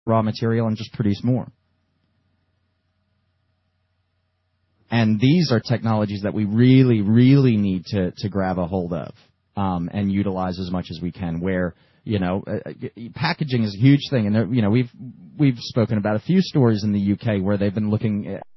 raw material and just produce more. And these are technologies that we really, really need to grab a hold of and utilize as much as we can. Where, packaging is a huge thing, and we've spoken about a few stories in the UK where they've been looking at.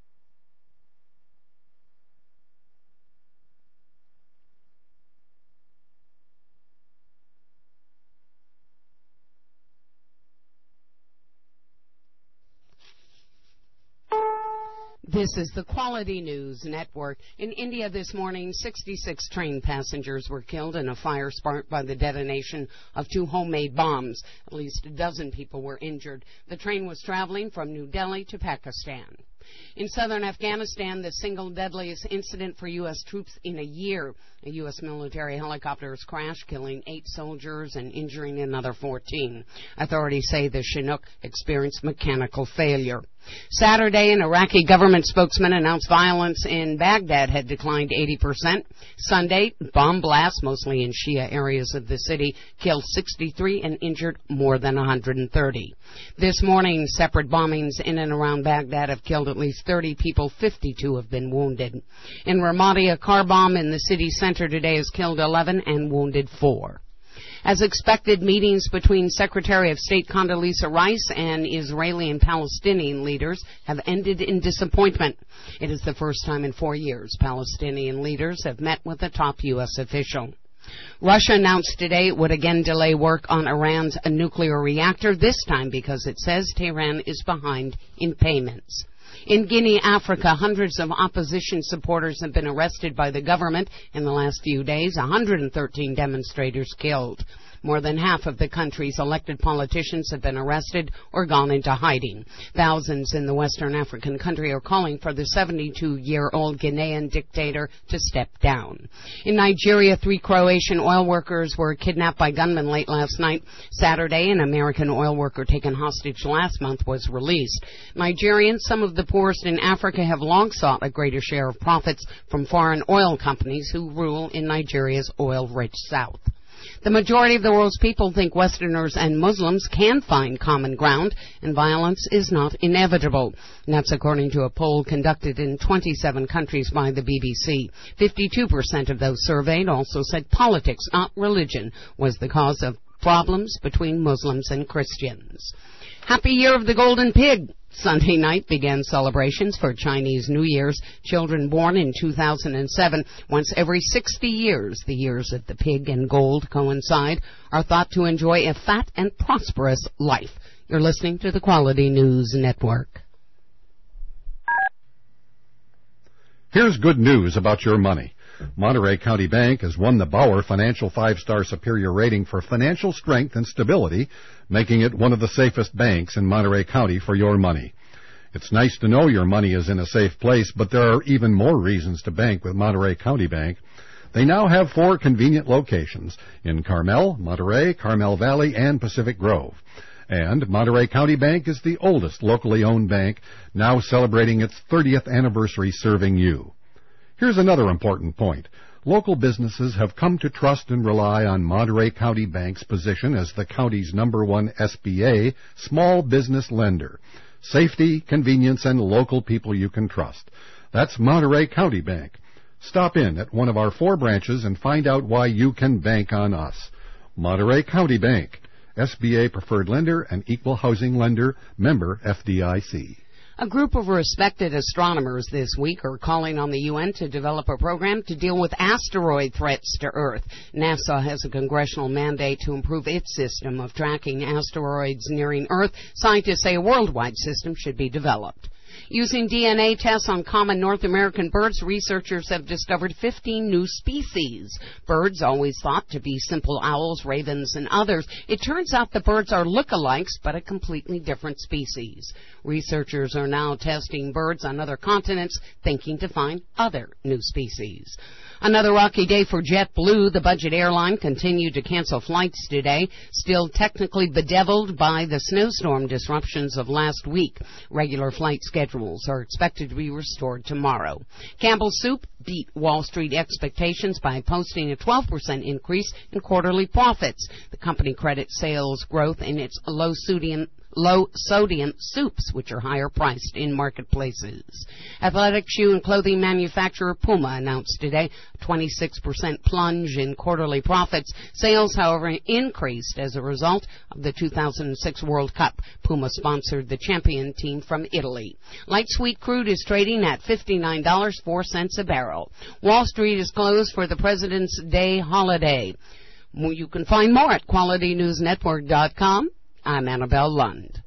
This is the Quality News Network. In India this morning, 66 train passengers were killed in a fire sparked by the detonation of 2 homemade bombs. At least a dozen people were injured. The train was traveling from New Delhi to Pakistan. In southern Afghanistan, the single deadliest incident for U.S. troops in a year. A U.S. military helicopter has crashed, killing 8 soldiers and injuring another 14. Authorities say the Chinook experienced mechanical failure. Saturday, an Iraqi government spokesman announced violence in Baghdad had declined 80%. Sunday, bomb blasts, mostly in Shia areas of the city, killed 63 and injured more than 130. This morning, separate bombings in and around Baghdad have killed at least 30 people. 52 have been wounded. In Ramadi, a car bomb in the city center today has killed 11 and wounded 4. As expected, meetings between Secretary of State Condoleezza Rice and Israeli and Palestinian leaders have ended in disappointment. It is the first time in 4 years Palestinian leaders have met with a top U.S. official. Russia announced today it would again delay work on Iran's nuclear reactor, this time because it says Tehran is behind in payments. In Guinea, Africa, hundreds of opposition supporters have been arrested by the government in the last few days, 113 demonstrators killed. More than half of the country's elected politicians have been arrested or gone into hiding. Thousands in the Western African country are calling for the 72-year-old Ghanaian dictator to step down. In Nigeria, 3 Croatian oil workers were kidnapped by gunmen late last night. Saturday, an American oil worker taken hostage last month was released. Nigerians, some of the poorest in Africa, have long sought a greater share of profits from foreign oil companies who rule in Nigeria's oil-rich south. The majority of the world's people think Westerners and Muslims can find common ground, and violence is not inevitable. And that's according to a poll conducted in 27 countries by the BBC. 52% of those surveyed also said politics, not religion, was the cause of problems between Muslims and Christians. Happy Year of the Golden Pig! Sunday night began celebrations for Chinese New Year's. Children born in 2007, once every 60 years, the years of the pig and gold coincide, are thought to enjoy a fat and prosperous life. You're listening to the Quality News Network. Here's good news about your money. Monterey County Bank has won the Bauer Financial 5-Star Superior Rating for financial strength and stability, making it one of the safest banks in Monterey County for your money. It's nice to know your money is in a safe place, but there are even more reasons to bank with Monterey County Bank. They now have 4 convenient locations in Carmel, Monterey, Carmel Valley, and Pacific Grove. And Monterey County Bank is the oldest locally owned bank, now celebrating its 30th anniversary serving you. Here's another important point. Local businesses have come to trust and rely on Monterey County Bank's position as the county's #1 SBA small business lender. Safety, convenience, and local people you can trust. That's Monterey County Bank. Stop in at one of our 4 branches and find out why you can bank on us. Monterey County Bank, SBA preferred lender and equal housing lender, member FDIC. A group of respected astronomers this week are calling on the UN to develop a program to deal with asteroid threats to Earth. NASA has a congressional mandate to improve its system of tracking asteroids nearing Earth. Scientists say a worldwide system should be developed. Using DNA tests on common North American birds, researchers have discovered 15 new species. Birds, always thought to be simple owls, ravens, and others. It turns out the birds are lookalikes, but a completely different species. Researchers are now testing birds on other continents, thinking to find other new species. Another rocky day for JetBlue. The budget airline continued to cancel flights today, still technically bedeviled by the snowstorm disruptions of last week. Regular flight schedules are expected to be restored tomorrow. Campbell Soup beat Wall Street expectations by posting a 12% increase in quarterly profits. The company credits sales growth in its low-sodium low-sodium soups, which are higher priced in marketplaces. Athletic shoe and clothing manufacturer Puma announced today a 26% plunge in quarterly profits. Sales, however, increased as a result of the 2006 World Cup. Puma sponsored the champion team from Italy. Light sweet crude is trading at $59.04 a barrel. Wall Street is closed for the President's Day holiday. You can find more at QualityNewsNetwork.com. I'm Annabelle Lund.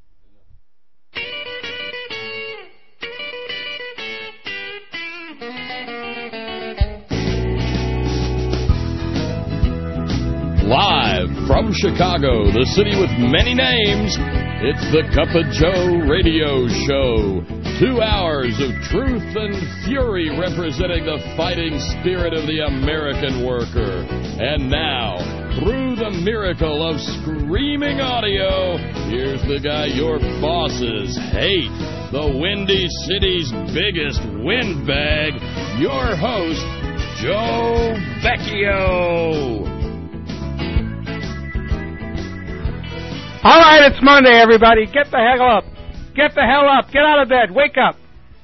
Live from Chicago, the city with many names, it's the Cup of Joe radio show. 2 hours of truth and fury representing the fighting spirit of the American worker. And now, through the miracle of screaming audio, here's the guy your bosses hate, the Windy City's biggest windbag, your host, Joe Vecchio. All right, it's Monday, everybody. Get the hell up. Get the hell up. Get out of bed. Wake up.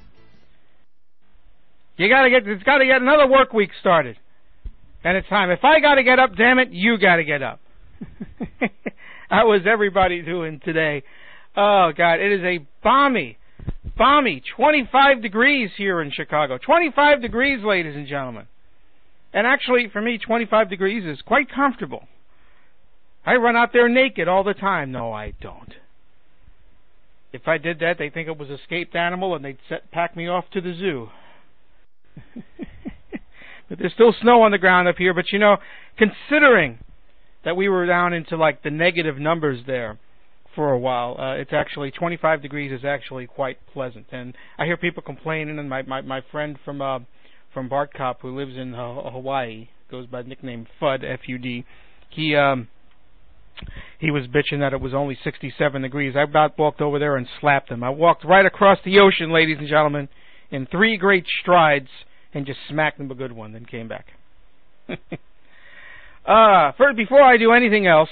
It's got to get another work week started. And it's time. If I got to get up, damn it, you got to get up. How is everybody doing today? Oh, God, it is a balmy 25 degrees here in Chicago. 25 degrees, ladies and gentlemen. And actually, for me, 25 degrees is quite comfortable. I run out there naked all the time. No, I don't. If I did that, they'd think it was an escaped animal and they'd pack me off to the zoo. But there's still snow on the ground up here. But, you know, considering that we were down into, like, the negative numbers there for a while, it's actually 25 degrees is actually quite pleasant. And I hear people complaining, and my friend from Bart Cop, who lives in Hawaii, goes by the nickname FUD, F-U-D, he was bitching that it was only 67 degrees. I about walked over there and slapped him. I walked right across the ocean, ladies and gentlemen, in 3 great strides and just smacked him a good one, then came back. Before I do anything else,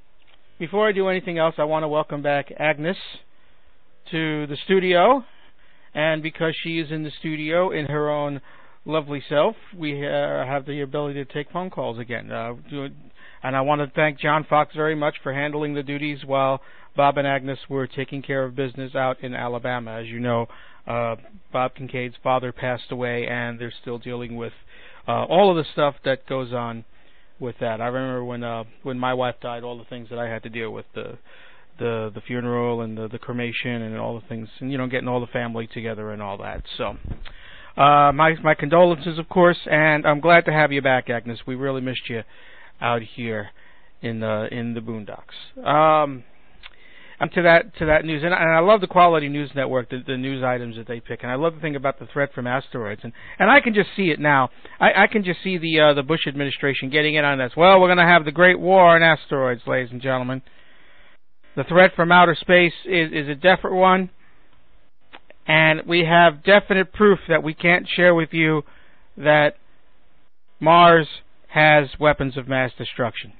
I want to welcome back Agnes to the studio. And because she is in the studio in her own lovely self, we have the ability to take phone calls again. And I want to thank John Fox very much for handling the duties while Bob and Agnes were taking care of business out in Alabama. As you know, Bob Kincaid's father passed away, and they're still dealing with all of the stuff that goes on with that. I remember when my wife died, all the things that I had to deal with, the funeral and the cremation and all the things, and, you know, getting all the family together and all that. So my condolences, of course, and I'm glad to have you back, Agnes. We really missed you out here in the boondocks. To that news, and I love the Quality News Network, the news items that they pick, and I love the thing about the threat from asteroids, and I can just see it now. I can just see the Bush administration getting in on this. Well, we're going to have the Great War on asteroids, ladies and gentlemen. The threat from outer space is a definite one, and we have definite proof that we can't share with you that Mars has weapons of mass destruction.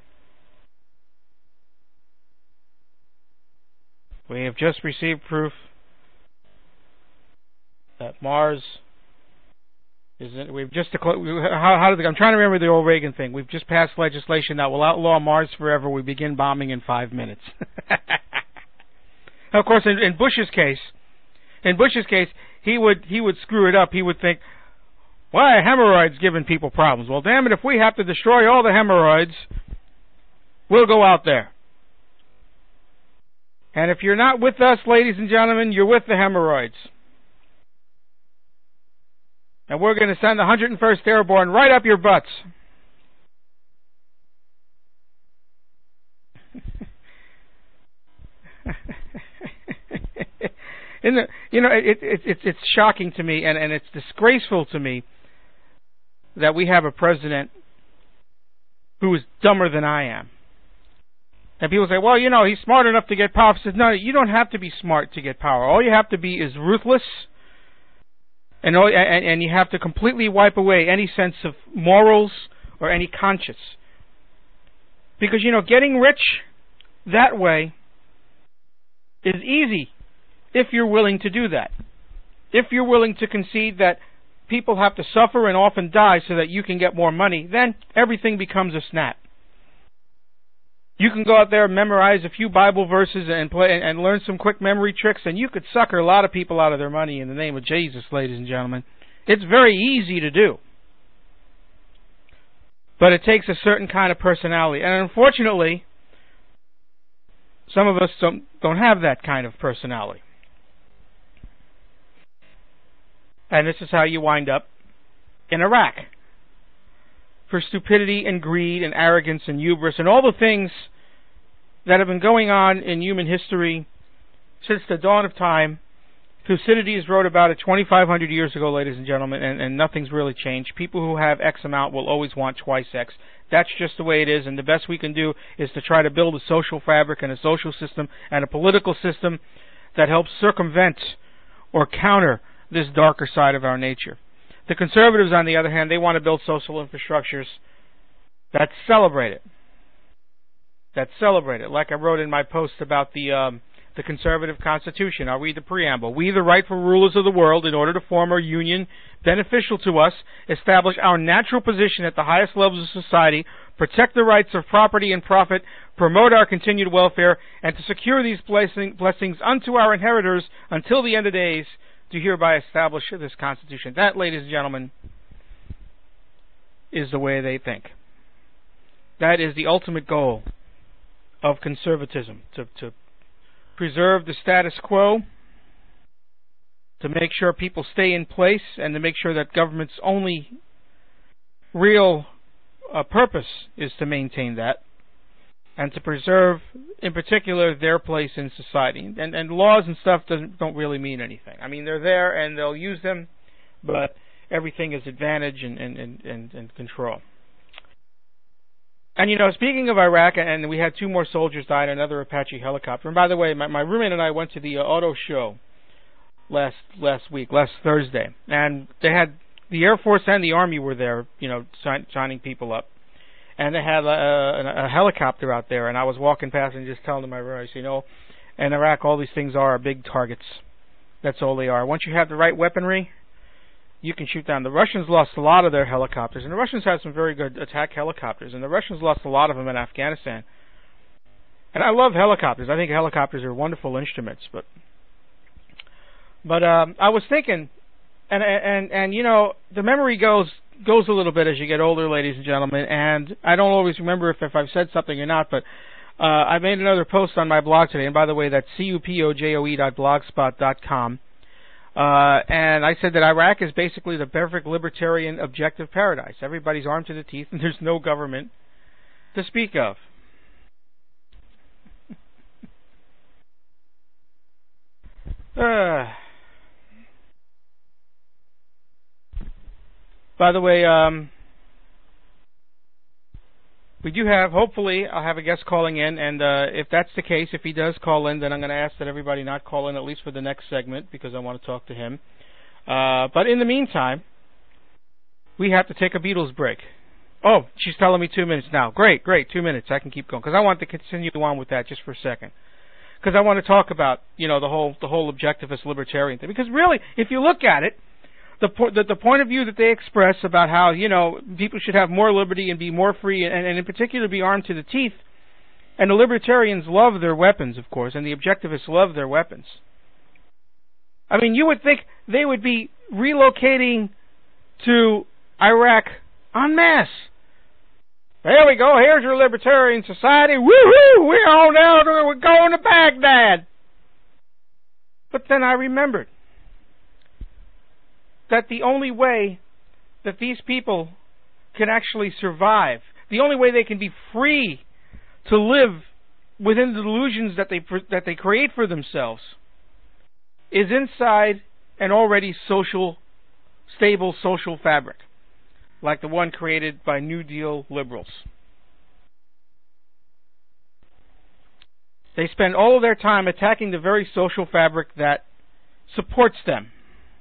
We have just received proof that Mars is. We've just declared. I'm trying to remember the old Reagan thing. We've just passed legislation that will outlaw Mars forever. We begin bombing in 5 minutes. Now, of course, in Bush's case, he would screw it up. He would think, why, hemorrhoids giving people problems? Well, damn it, if we have to destroy all the hemorrhoids, we'll go out there. And if you're not with us, ladies and gentlemen, you're with the hemorrhoids. And we're going to send the 101st Airborne right up your butts. It's shocking to me, and it's disgraceful to me that we have a president who is dumber than I am. And people say, well, you know, he's smart enough to get power. I said, no, you don't have to be smart to get power. All you have to be is ruthless, and you have to completely wipe away any sense of morals or any conscience. Because, you know, getting rich that way is easy if you're willing to do that. If you're willing to concede that people have to suffer and often die so that you can get more money, then everything becomes a snap. You can go out there and memorize a few Bible verses and learn some quick memory tricks, and you could sucker a lot of people out of their money in the name of Jesus, ladies and gentlemen. It's very easy to do. But it takes a certain kind of personality. And unfortunately, some of us don't have that kind of personality. And this is how you wind up in Iraq. For stupidity and greed and arrogance and hubris and all the things that have been going on in human history since the dawn of time. Thucydides wrote about it 2,500 years ago, ladies and gentlemen, and nothing's really changed. People who have X amount will always want twice X. That's just the way it is, and the best we can do is to try to build a social fabric and a social system and a political system that helps circumvent or counter this darker side of our nature. The conservatives, on the other hand, they want to build social infrastructures that celebrate it. Like I wrote in my post about the conservative constitution. I'll read the preamble. We, the rightful rulers of the world, in order to form a union beneficial to us, establish our natural position at the highest levels of society, protect the rights of property and profit, promote our continued welfare, and to secure these blessings unto our inheritors until the end of days, to hereby establish this Constitution. That, ladies and gentlemen, is the way they think. That is the ultimate goal of conservatism, to preserve the status quo, to make sure people stay in place, and to make sure that government's only real purpose is to maintain that, and to preserve, in particular, their place in society. And laws and stuff don't really mean anything. I mean, they're there and they'll use them, but everything is advantage and control. And, speaking of Iraq, and we had 2 more soldiers die in another Apache helicopter. And by the way, my roommate and I went to the auto show last Thursday. And they had the Air Force and the Army were there, signing people up. And they had a helicopter out there, and I was walking past and just telling them, I said, in Iraq, all these things are big targets. That's all they are. Once you have the right weaponry, you can shoot down. The Russians lost a lot of their helicopters, and the Russians had some very good attack helicopters, and the Russians lost a lot of them in Afghanistan. And I love helicopters. I think helicopters are wonderful instruments, but I was thinking, and the memory goes a little bit as you get older, ladies and gentlemen, and I don't always remember if I've said something or not, but I made another post on my blog today, and by the way, that's cupojoe.blogspot.com, and I said that Iraq is basically the perfect libertarian objective paradise. Everybody's armed to the teeth, and there's no government to speak of. By the way, we do have, hopefully, I'll have a guest calling in, and if that's the case, if he does call in, then I'm going to ask that everybody not call in, at least for the next segment, because I want to talk to him. But in the meantime, we have to take a Beatles break. Oh, she's telling me 2 minutes now. Great, 2 minutes. I can keep going, because I want to continue on with that just for a second. Because I want to talk about, the whole objectivist libertarian thing. Because really, if you look at it, the point of view that they express about how, people should have more liberty and be more free, and in particular be armed to the teeth, and the libertarians love their weapons, of course, and the objectivists love their weapons. I mean, you would think they would be relocating to Iraq en masse. There we go, here's your libertarian society, woohoo, we're on out, we're going to Baghdad. But then I remembered that the only way that these people can actually survive, the only way they can be free to live within the delusions that they create for themselves, is inside an already stable social fabric, like the one created by New Deal liberals. They spend all of their time attacking the very social fabric that supports them.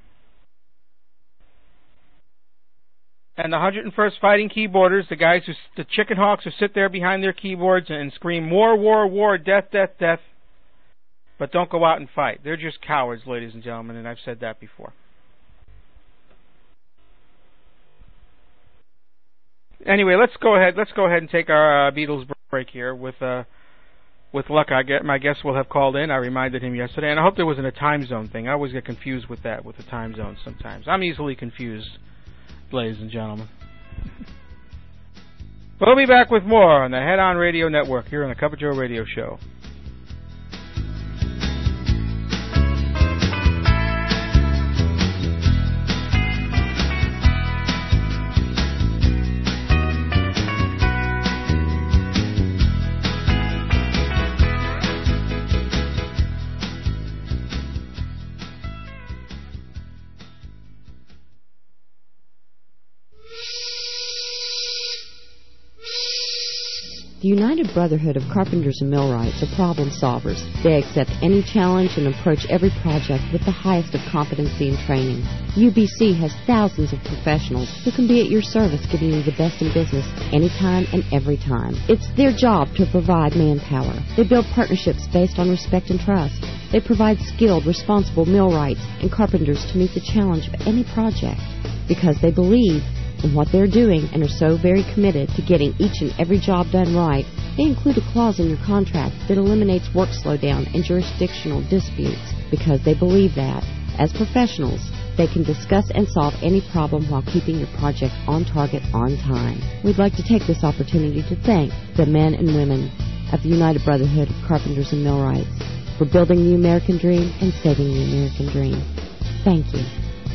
And the 101st Fighting Keyboarders, the chicken hawks who sit there behind their keyboards and scream, war, war, war, death, death, death, but don't go out and fight. They're just cowards, ladies and gentlemen, and I've said that before. Anyway, let's go ahead and take our Beatles break here. With luck, my guest will have called in. I reminded him yesterday, and I hope there wasn't a time zone thing. I always get confused with that, with the time zones sometimes. I'm easily confused, ladies and gentlemen. We'll be back with more on the Head On Radio Network here on the Cup of Joe Radio Show. The United Brotherhood of Carpenters and Millwrights are problem solvers. They accept any challenge and approach every project with the highest of competency and training. UBC has thousands of professionals who can be at your service, giving you the best in business anytime and every time. It's their job to provide manpower. They build partnerships based on respect and trust. They provide skilled, responsible millwrights and carpenters to meet the challenge of any project because they believe in what they're doing and are so very committed to getting each and every job done right. They include a clause in your contract that eliminates work slowdown and jurisdictional disputes because they believe that, as professionals, they can discuss and solve any problem while keeping your project on target on time. We'd like to take this opportunity to thank the men and women of the United Brotherhood of Carpenters and Millwrights for building the American dream and saving the American dream. Thank you.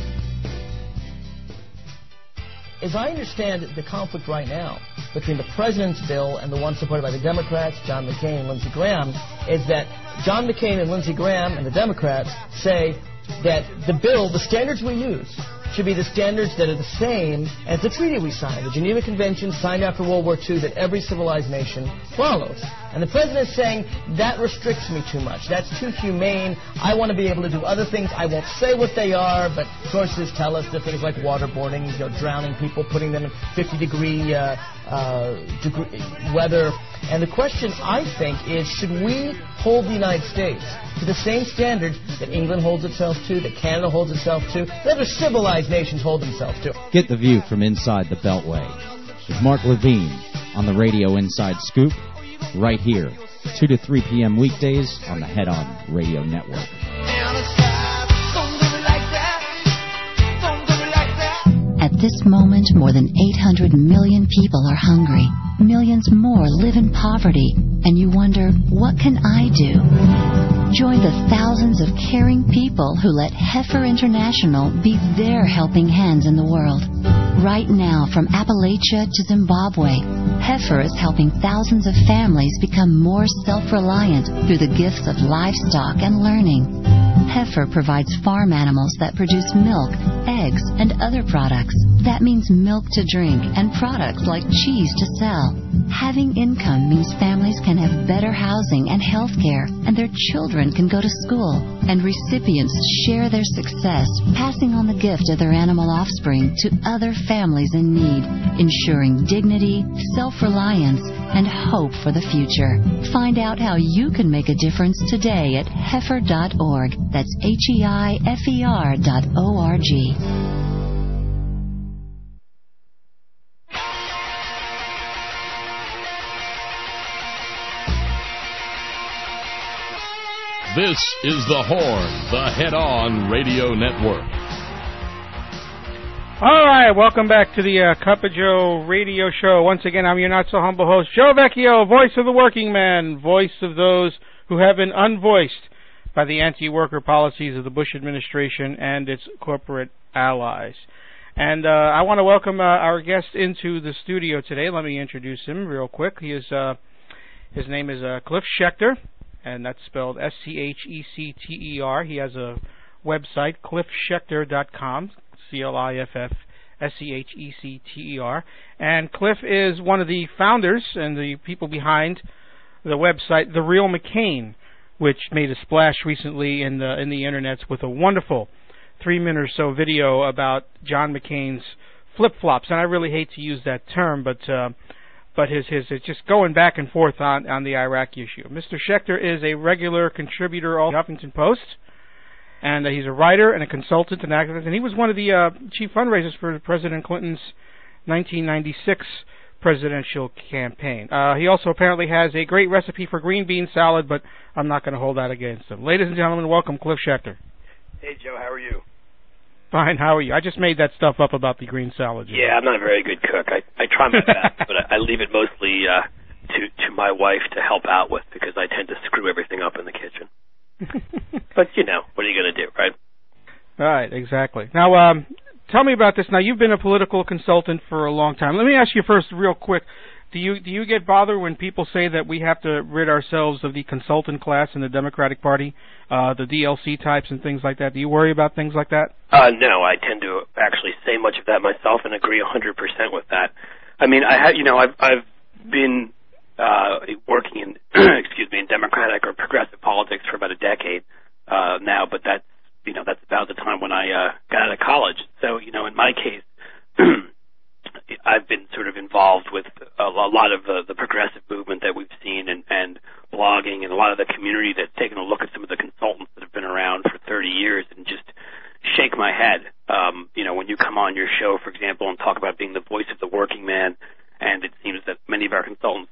As I understand the conflict right now between the President's bill and the one supported by the Democrats, John McCain and Lindsey Graham, is that John McCain and Lindsey Graham and the Democrats say that the bill, the standards we use, should be the standards that are the same as the treaty we signed, the Geneva Convention signed after World War II that every civilized nation follows. And the President is saying, that restricts me too much. That's too humane. I want to be able to do other things. I won't say what they are, but sources tell us that things like waterboarding, drowning people, putting them in 50-degree weather. And the question, I think, is should we hold the United States to the same standards that England holds itself to, that Canada holds itself to, that other civilized nations hold themselves to? Get the view from inside the Beltway with Mark Levine on the Radio Inside Scoop, right here, 2 to 3 p.m. weekdays on the Head On Radio Network. At this moment, more than 800 million people are hungry. Millions more live in poverty. And you wonder, what can I do? Join the thousands of caring people who let Heifer International be their helping hands in the world. Right now, from Appalachia to Zimbabwe, Heifer is helping thousands of families become more self-reliant through the gifts of livestock and learning. Heifer provides farm animals that produce milk, eggs, and other products. That means milk to drink and products like cheese to sell. Having income means families can have better housing and health care, and their children can go to school. And recipients share their success, passing on the gift of their animal offspring to other families in need, ensuring dignity, self-reliance, and hope for the future. Find out how you can make a difference today at heifer.org. That's HEIFER.org. This is The Horn, the Head-On Radio Network. All right, welcome back to the Cup of Joe radio show. Once again, I'm your not-so-humble host, Joe Vecchio, voice of the working man, voice of those who have been unvoiced by the anti-worker policies of the Bush administration and its corporate allies. And I want to welcome our guest into the studio today. Let me introduce him real quick. His name is Cliff Schecter, and that's spelled S-C-H-E-C-T-E-R. He has a website, cliffschecter.com, C-L-I-F-F-S-C-H-E-C-T-E-R. And Cliff is one of the founders and the people behind the website The Real McCain, which made a splash recently in the internets with a wonderful 3-minute or so video about John McCain's flip-flops. And I really hate to use that term, but but his just going back and forth on the Iraq issue. Mr. Schechter is a regular contributor of the Huffington Post, and he's a writer and a consultant and activist, and he was one of the chief fundraisers for President Clinton's 1996 presidential campaign. He also apparently has a great recipe for green bean salad, but I'm not going to hold that against him. Ladies and gentlemen, welcome Cliff Schechter. Hey, Joe, how are you? Fine, how are you? I just made that stuff up about the green salad. Yeah, I'm not a very good cook. I try my best, but I leave it mostly to my wife to help out with because I tend to screw everything up in the kitchen. But, what are you going to do, right? Right, exactly. Now, tell me about this. Now, you've been a political consultant for a long time. Let me ask you first real quick. Do you get bothered when people say that we have to rid ourselves of the consultant class in the Democratic Party, the DLC types and things like that? Do you worry about things like that? No, I tend to actually say much of that myself and agree 100% with that. I mean, I've been working in in Democratic or progressive politics for about a decade now, but that's about the time when I got out of college. So, in my case, I've been sort of involved with a lot of the progressive movement that we've seen and blogging and a lot of the community that's taken a look at some of the consultants that have been around for 30 years and just shake my head. When you come on your show, for example, and talk about being the voice of the working man, and it seems that many of our consultants,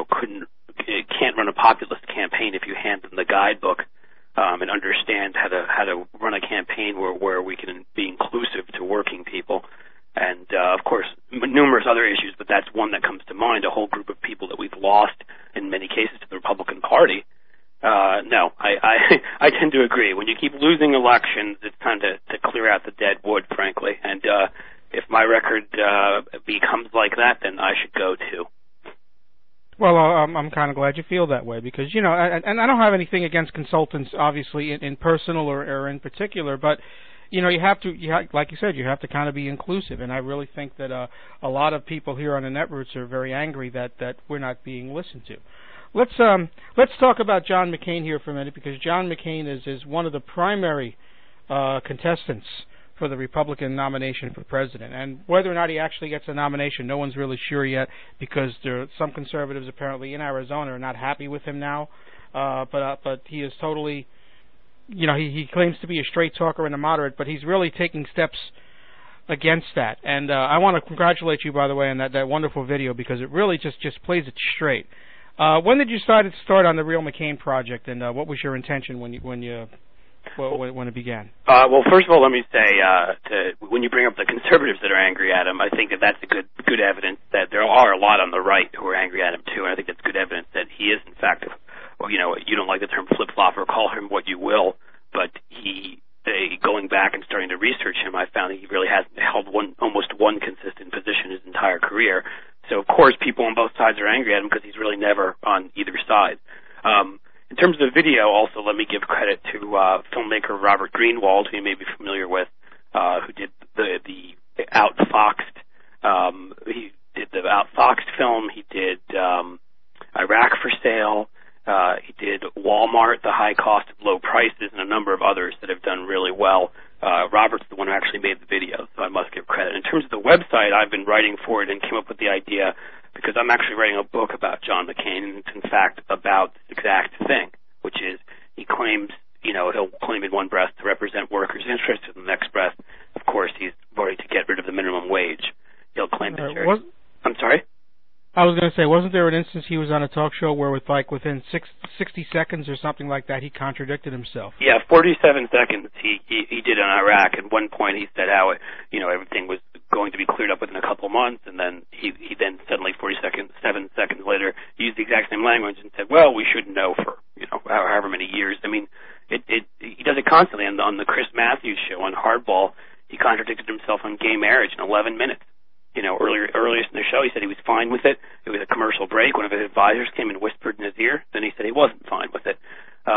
can't run a populist campaign if you hand them the guidebook and understand how to run a campaign where we can be inclusive to working people. And, of course, numerous other issues, but that's one that comes to mind, a whole group of people that we've lost, in many cases, to the Republican Party. No, I tend to agree. When you keep losing elections, it's time to clear out the dead wood, frankly. And if my record becomes like that, then I should go, too. Well, I'm kind of glad you feel that way because, and I don't have anything against consultants, obviously, in personal or in particular, but you have to, like you said, you have to kind of be inclusive, and I really think that a lot of people here on the Netroots are very angry that we're not being listened to. Let's talk about John McCain here for a minute because John McCain is one of the primary contestants for the Republican nomination for president, and whether or not he actually gets a nomination, no one's really sure yet because some conservatives apparently in Arizona are not happy with him now, but he is totally. He claims to be a straight talker and a moderate, but he's really taking steps against that. And I want to congratulate you, by the way, on that wonderful video because it really just plays it straight. When did you start on the Real McCain project, and what was your intention when it began? Well, first of all, let me say, when you bring up the conservatives that are angry at him, I think that's a good evidence that there are a lot on the right who are angry at him too, and I think that's good evidence that he is, in fact, you don't like the term flip-flop or call him what you will, but going back and starting to research him, I found that he really hasn't held almost one consistent position his entire career. So, of course, people on both sides are angry at him because he's really never on either side. In terms of the video, also, let me give credit to filmmaker Robert Greenwald, who you may be familiar with, who did the Outfoxed. He did the Outfoxed film. He did Iraq for Sale. He did Walmart, The High Cost of Low Prices, and a number of others that have done really well. Robert's the one who actually made the video, so I must give credit. In terms of the website, I've been writing for it and came up with the idea because I'm actually writing a book about John McCain, and it's in fact about this exact thing, which is he claims, he'll claim in one breath to represent workers' interests, in the next breath, of course, he's voting to get rid of the minimum wage. He'll claim that. I'm sorry? I was going to say, wasn't there an instance he was on a talk show where within 60 seconds or something like that, he contradicted himself? Yeah, 47 seconds he did on Iraq. At one point he said how, everything was going to be cleared up within a couple months, and then he then suddenly 7 seconds later used the exact same language and said, well, we shouldn't know for, however many years. I mean, he does it constantly. And on the Chris Matthews show on Hardball, he contradicted himself on gay marriage in 11 minutes. Earlier in the show, he said he was fine with it. It was a commercial break. One of his advisors came and whispered in his ear. Then he said he wasn't fine with it.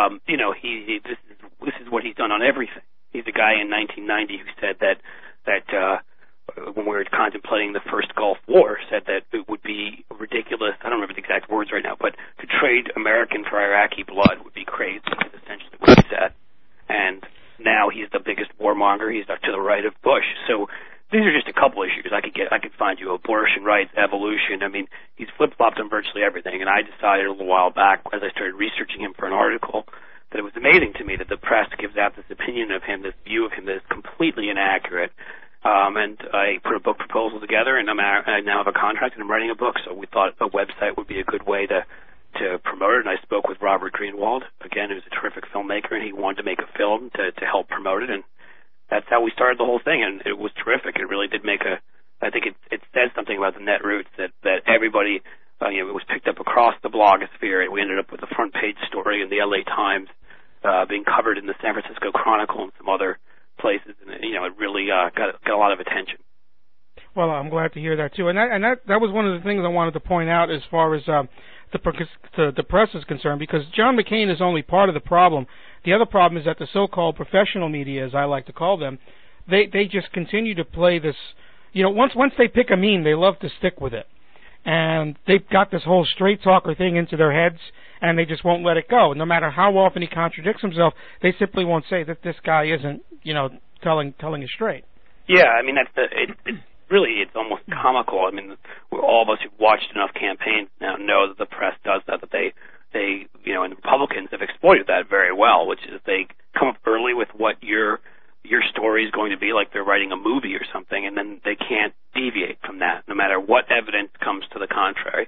This is what he's done on everything. He's a guy in 1990 who said that when we were contemplating the first Gulf War, said that it would be ridiculous. I don't remember the exact words right now, but to trade American for Iraqi blood would be crazy. Is essentially what he said. And now he's the biggest warmonger. He's to the right of Bush. So these are just a couple issues. I could find you abortion rights, evolution. I mean, he's flip-flopped on virtually everything. And I decided a little while back, as I started researching him for an article, that it was amazing to me that the press gives out this opinion of him, this view of him that is completely inaccurate. And I put a book proposal together, and I now have a contract, and I'm writing a book. So we thought a website would be a good way to promote it. And I spoke with Robert Greenwald, again, who's a terrific filmmaker, and he wanted to make a film to help promote it. And that's how we started the whole thing, and it was terrific. It really did make I think it says something about the Netroots that everybody, it was picked up across the blogosphere, and we ended up with a front page story in the LA Times, being covered in the San Francisco Chronicle and some other places, and it really got a lot of attention. Well, I'm glad to hear that too, and that was one of the things I wanted to point out as far as the press is concerned, because John McCain is only part of the problem. The other problem is that the so-called professional media, as I like to call them, they just continue to play this. Once they pick a meme, they love to stick with it, and they've got this whole straight talker thing into their heads, and they just won't let it go. No matter how often he contradicts himself, they simply won't say that this guy isn't, telling it straight. Yeah, I mean it's almost comical. I mean, all of us who've watched enough campaigns now know that the press does that they and the Republicans have exploited that very well, which is they come up early with what your story is going to be, like they're writing a movie or something, and then they can't deviate from that, no matter what evidence comes to the contrary.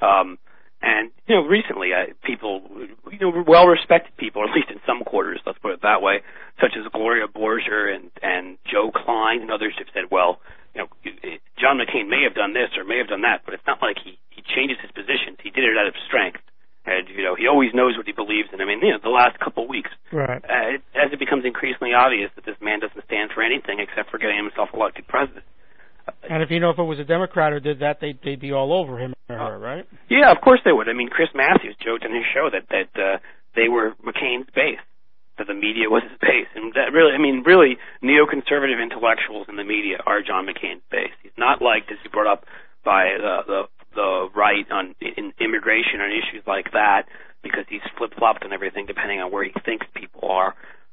And recently, people, well-respected people, at least in some quarters, let's put it that way, such as Gloria Borger and Joe Klein and others have said, well, John McCain may have done this or may have done that, but it's not like he changes his positions. He did it out of strength. And, he always knows what he believes in. I mean, the last couple of weeks, right. As it becomes increasingly obvious that this man doesn't stand for anything except for getting himself elected president. And if it was a Democrat who did that, they'd be all over him or her, right? Yeah, of course they would. I mean, Chris Matthews joked on his show that they were McCain's base, that the media was his base. And that really, neoconservative intellectuals in the media are John McCain's base. He's not liked, as you brought up, by the right in immigration and issues like that, because he's flip-flopped on everything depending on where he thinks people are.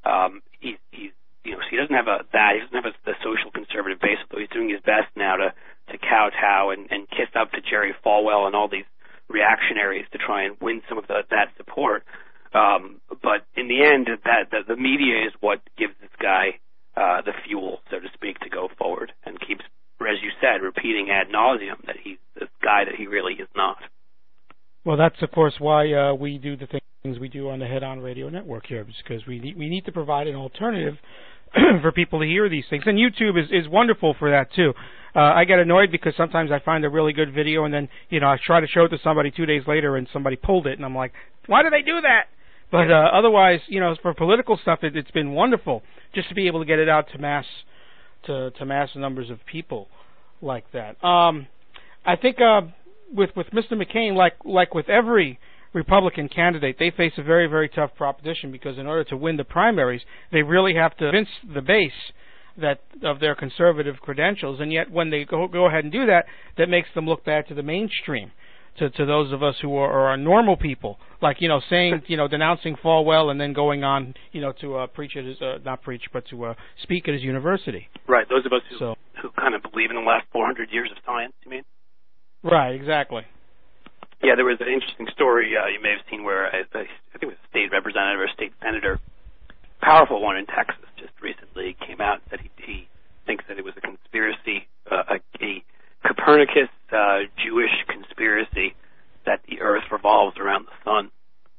So he doesn't have he doesn't have the social conservative base, although he's doing his best now to kowtow and kiss up to Jerry Falwell and all these reactionaries to try and win some of that support. But in the end, the media is what gives this guy the fuel, so to speak, to go forward, and keeps, as you said, repeating ad nauseum that he's this guy that he really is not. Well, that's, of course, why we do the things we do on the Head On Radio Network here, because we need to provide an alternative for people to hear these things. And YouTube is wonderful for that, too. I get annoyed because sometimes I find a really good video, and then, I try to show it to somebody 2 days later, and somebody pulled it, and I'm like, why did they do that? But otherwise, for political stuff, it's been wonderful just to be able to get it out to mass numbers of people like that. I think with Mr. McCain, like with every Republican candidate, they face a very, very tough proposition, because in order to win the primaries, they really have to convince the base that of their conservative credentials, and yet when they go ahead and do that, that makes them look bad to the mainstream. To those of us who are normal people, like saying denouncing Falwell and then going on to preach at his not preach but to speak at his university. Right, those of us who kind of believe in the last 400 years of science. You mean? Right, exactly. Yeah, there was an interesting story you may have seen where I think it was a state representative or a state senator, powerful one in Texas, just recently came out and said he thinks that it was a conspiracy, a Copernicus Jewish conspiracy that the Earth revolves around the sun,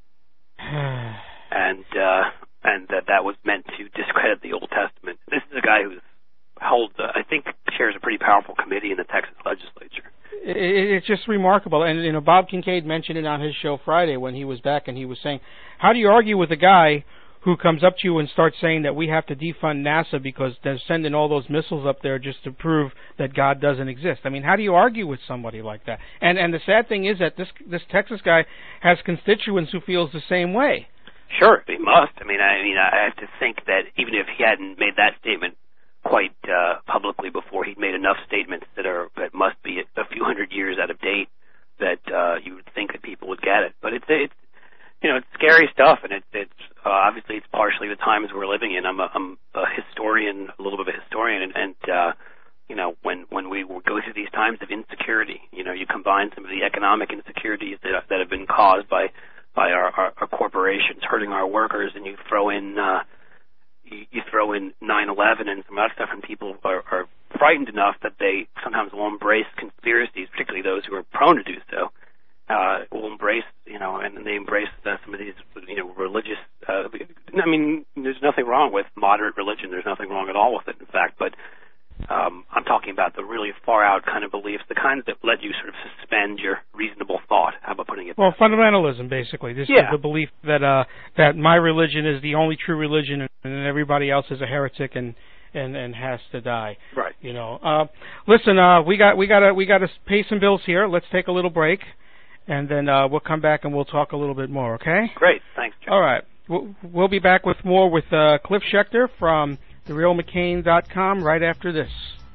and that was meant to discredit the Old Testament. This is a guy who's I think chairs a pretty powerful committee in the Texas legislature. It's just remarkable, and Bob Kincaid mentioned it on his show Friday when he was back, and he was saying, how do you argue with a guy who comes up to you and starts saying that we have to defund NASA because they're sending all those missiles up there just to prove that God doesn't exist? I mean, how do you argue with somebody like that? And the sad thing is that this Texas guy has constituents who feels the same way. Sure, he must. I mean, I have to think that even if he hadn't made that statement quite publicly before, he'd made enough statements that must be a few hundred years out of date that you would think that people would get it. But it's scary stuff, and it's obviously it's partially the times we're living in. I'm a historian, a little bit of a historian, and when we go through these times of insecurity, you combine some of the economic insecurities that have been caused by our corporations hurting our workers, and you throw in 9/11 and some other stuff, and people are frightened enough that they sometimes will embrace conspiracies, particularly those who are prone to do so. Will embrace, and they embrace some of these, religious. There's nothing wrong with moderate religion. There's nothing wrong at all with it, in fact. But I'm talking about the really far out kind of beliefs, the kinds that let you sort of suspend your reasonable thought. How about putting it? Well, fundamentalism, basically. This is the belief that my religion is the only true religion, and everybody else is a heretic and has to die. Right. Listen, we got to pay some bills here. Let's take a little break, and then we'll come back and we'll talk a little bit more. Okay? Great. Thanks, John. All right. We'll be back with more with Cliff Schechter from TheRealMcCain.com right after this.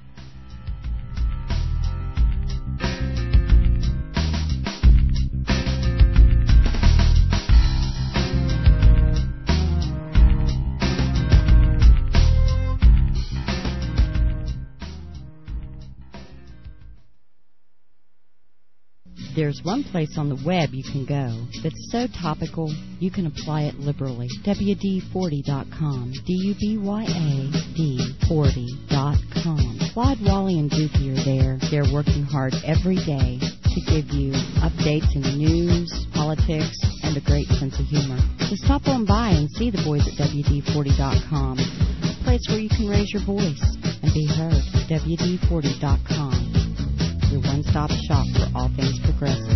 There's one place on the web you can go that's so topical you can apply it liberally. WD40.com. DUBYAD40.com. Clyde, Wally, and Dookie are there. They're working hard every day to give you updates in the news, politics, and a great sense of humor. So stop on by and see the boys at WD40.com. A place where you can raise your voice and be heard. WD40.com. Your one-stop shop for all things progressive.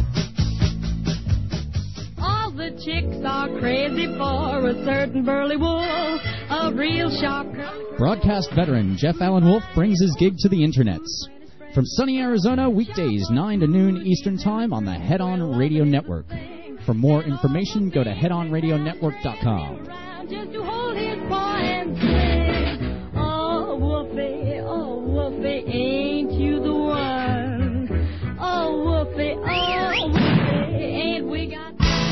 All the chicks are crazy for a certain burly wolf, a real shocker. Broadcast veteran Jeff Allen Wolf brings his gig to the internets. From sunny Arizona, weekdays 9 to noon Eastern Time on the Head On Radio Network. For more information, go to headonradionetwork.com. Just to hold his paw and say, oh, Wolfie, ain't you the one? Oh, Wolfie, ain't we got...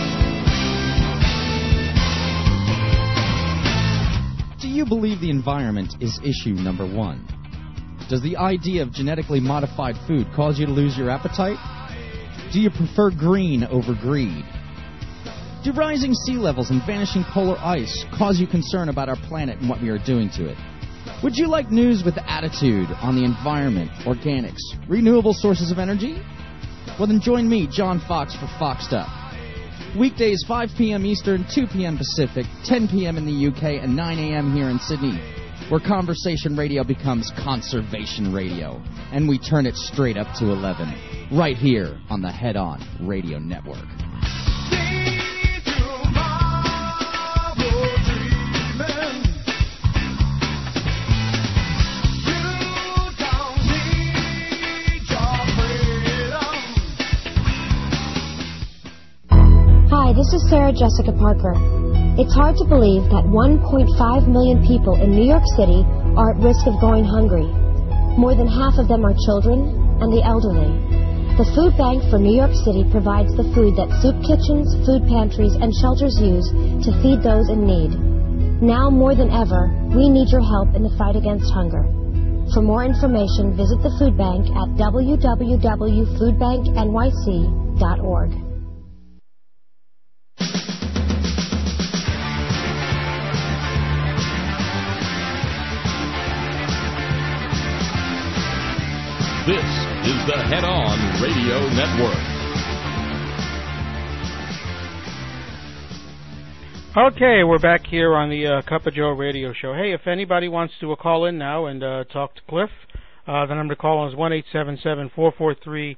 Do you believe the environment is issue number one? Does the idea of genetically modified food cause you to lose your appetite? Do you prefer green over greed? Do rising sea levels and vanishing polar ice cause you concern about our planet and what we are doing to it? Would you like news with attitude on the environment, organics, renewable sources of energy? Well, then join me, John Fox, for Foxed Up. Weekdays 5 p.m. Eastern, 2 p.m. Pacific, 10 p.m. in the UK, and 9 a.m. here in Sydney, where conversation radio becomes conservation radio, and we turn it straight up to 11, right here on the Head On Radio Network. Hi, this is Sarah Jessica Parker. It's hard to believe that 1.5 million people in New York City are at risk of going hungry. More than half of them are children and the elderly. The Food Bank for New York City provides the food that soup kitchens, food pantries, and shelters use to feed those in need. Now more than ever, we need your help in the fight against hunger. For more information, visit the Food Bank at www.foodbanknyc.org. This is the Head On Radio Network. Okay, we're back here on the Cup of Joe radio show. Hey, if anybody wants to call in now and talk to Cliff, the number to call is 1-877-443-2366,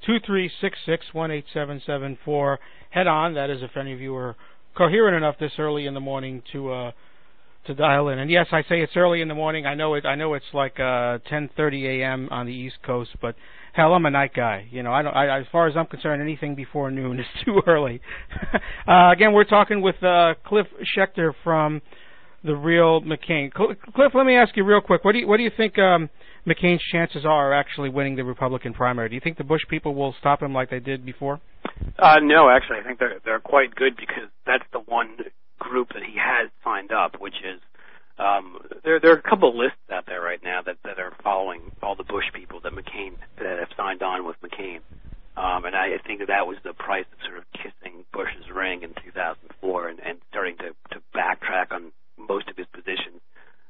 1-877-4-HEAD-ON. That is if any of you are coherent enough this early in the morning to dial in. And yes, I say it's early in the morning. I know it's like 10:30 a.m. on the East Coast, but hell, I'm a night guy. As far as I'm concerned, anything before noon is too early. Again, we're talking with Cliff Schechter from The Real McCain. Cliff, let me ask you real quick. What do you think McCain's chances are actually winning the Republican primary? Do you think the Bush people will stop him like they did before? No, actually, I think they're quite good, because that's the one group that he has signed up, which is there are a couple of lists out there right now that are following all the Bush McCain that have signed on with McCain. And I think that was the price of sort of kissing Bush's ring in 2004 and starting to backtrack on most of his positions.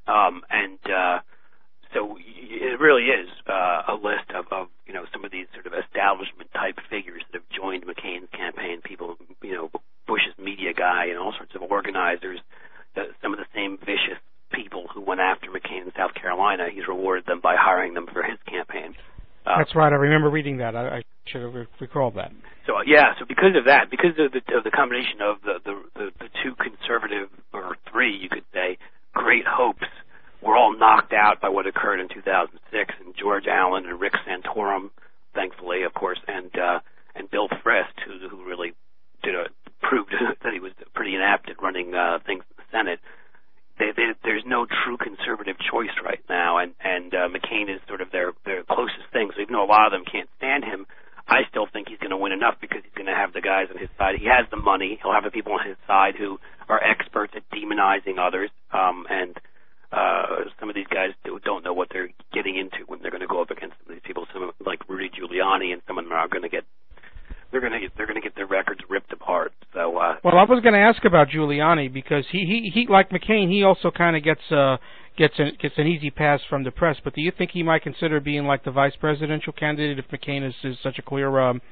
So it really is a list of some of these sort of establishment type figures that have joined McCain's campaign. People, Bush's media guy and all sorts of organizers. Some of the same vicious people who went after McCain in South Carolina. He's rewarded them by hiring them for his campaign. That's right. I remember reading that. I should have recalled that. So because of that, because of the combination of the two conservative, or three, you could say, great hopes, were all knocked out by what occurred in 2006, and George Allen and Rick Santorum, thankfully, of course, and Bill Frist, who really proved that he was pretty inept at running things in the Senate. There's no true conservative choice right now, and McCain is sort of their closest thing. So even though a lot of them can't stand him, I still think he's going to win enough because he's going to have the guys on his side. He has the money. He'll have the people on his side who are experts at demonizing others, and some of these guys don't know what they're getting into when they're going to go up against some of these people. Some like Rudy Giuliani, and some of them are going to get. They're going to get their records ripped apart. So. Well, I was going to ask about Giuliani because he like McCain, he also kind of gets an easy pass from the press. But do you think he might consider being like the vice presidential candidate if McCain is such a clear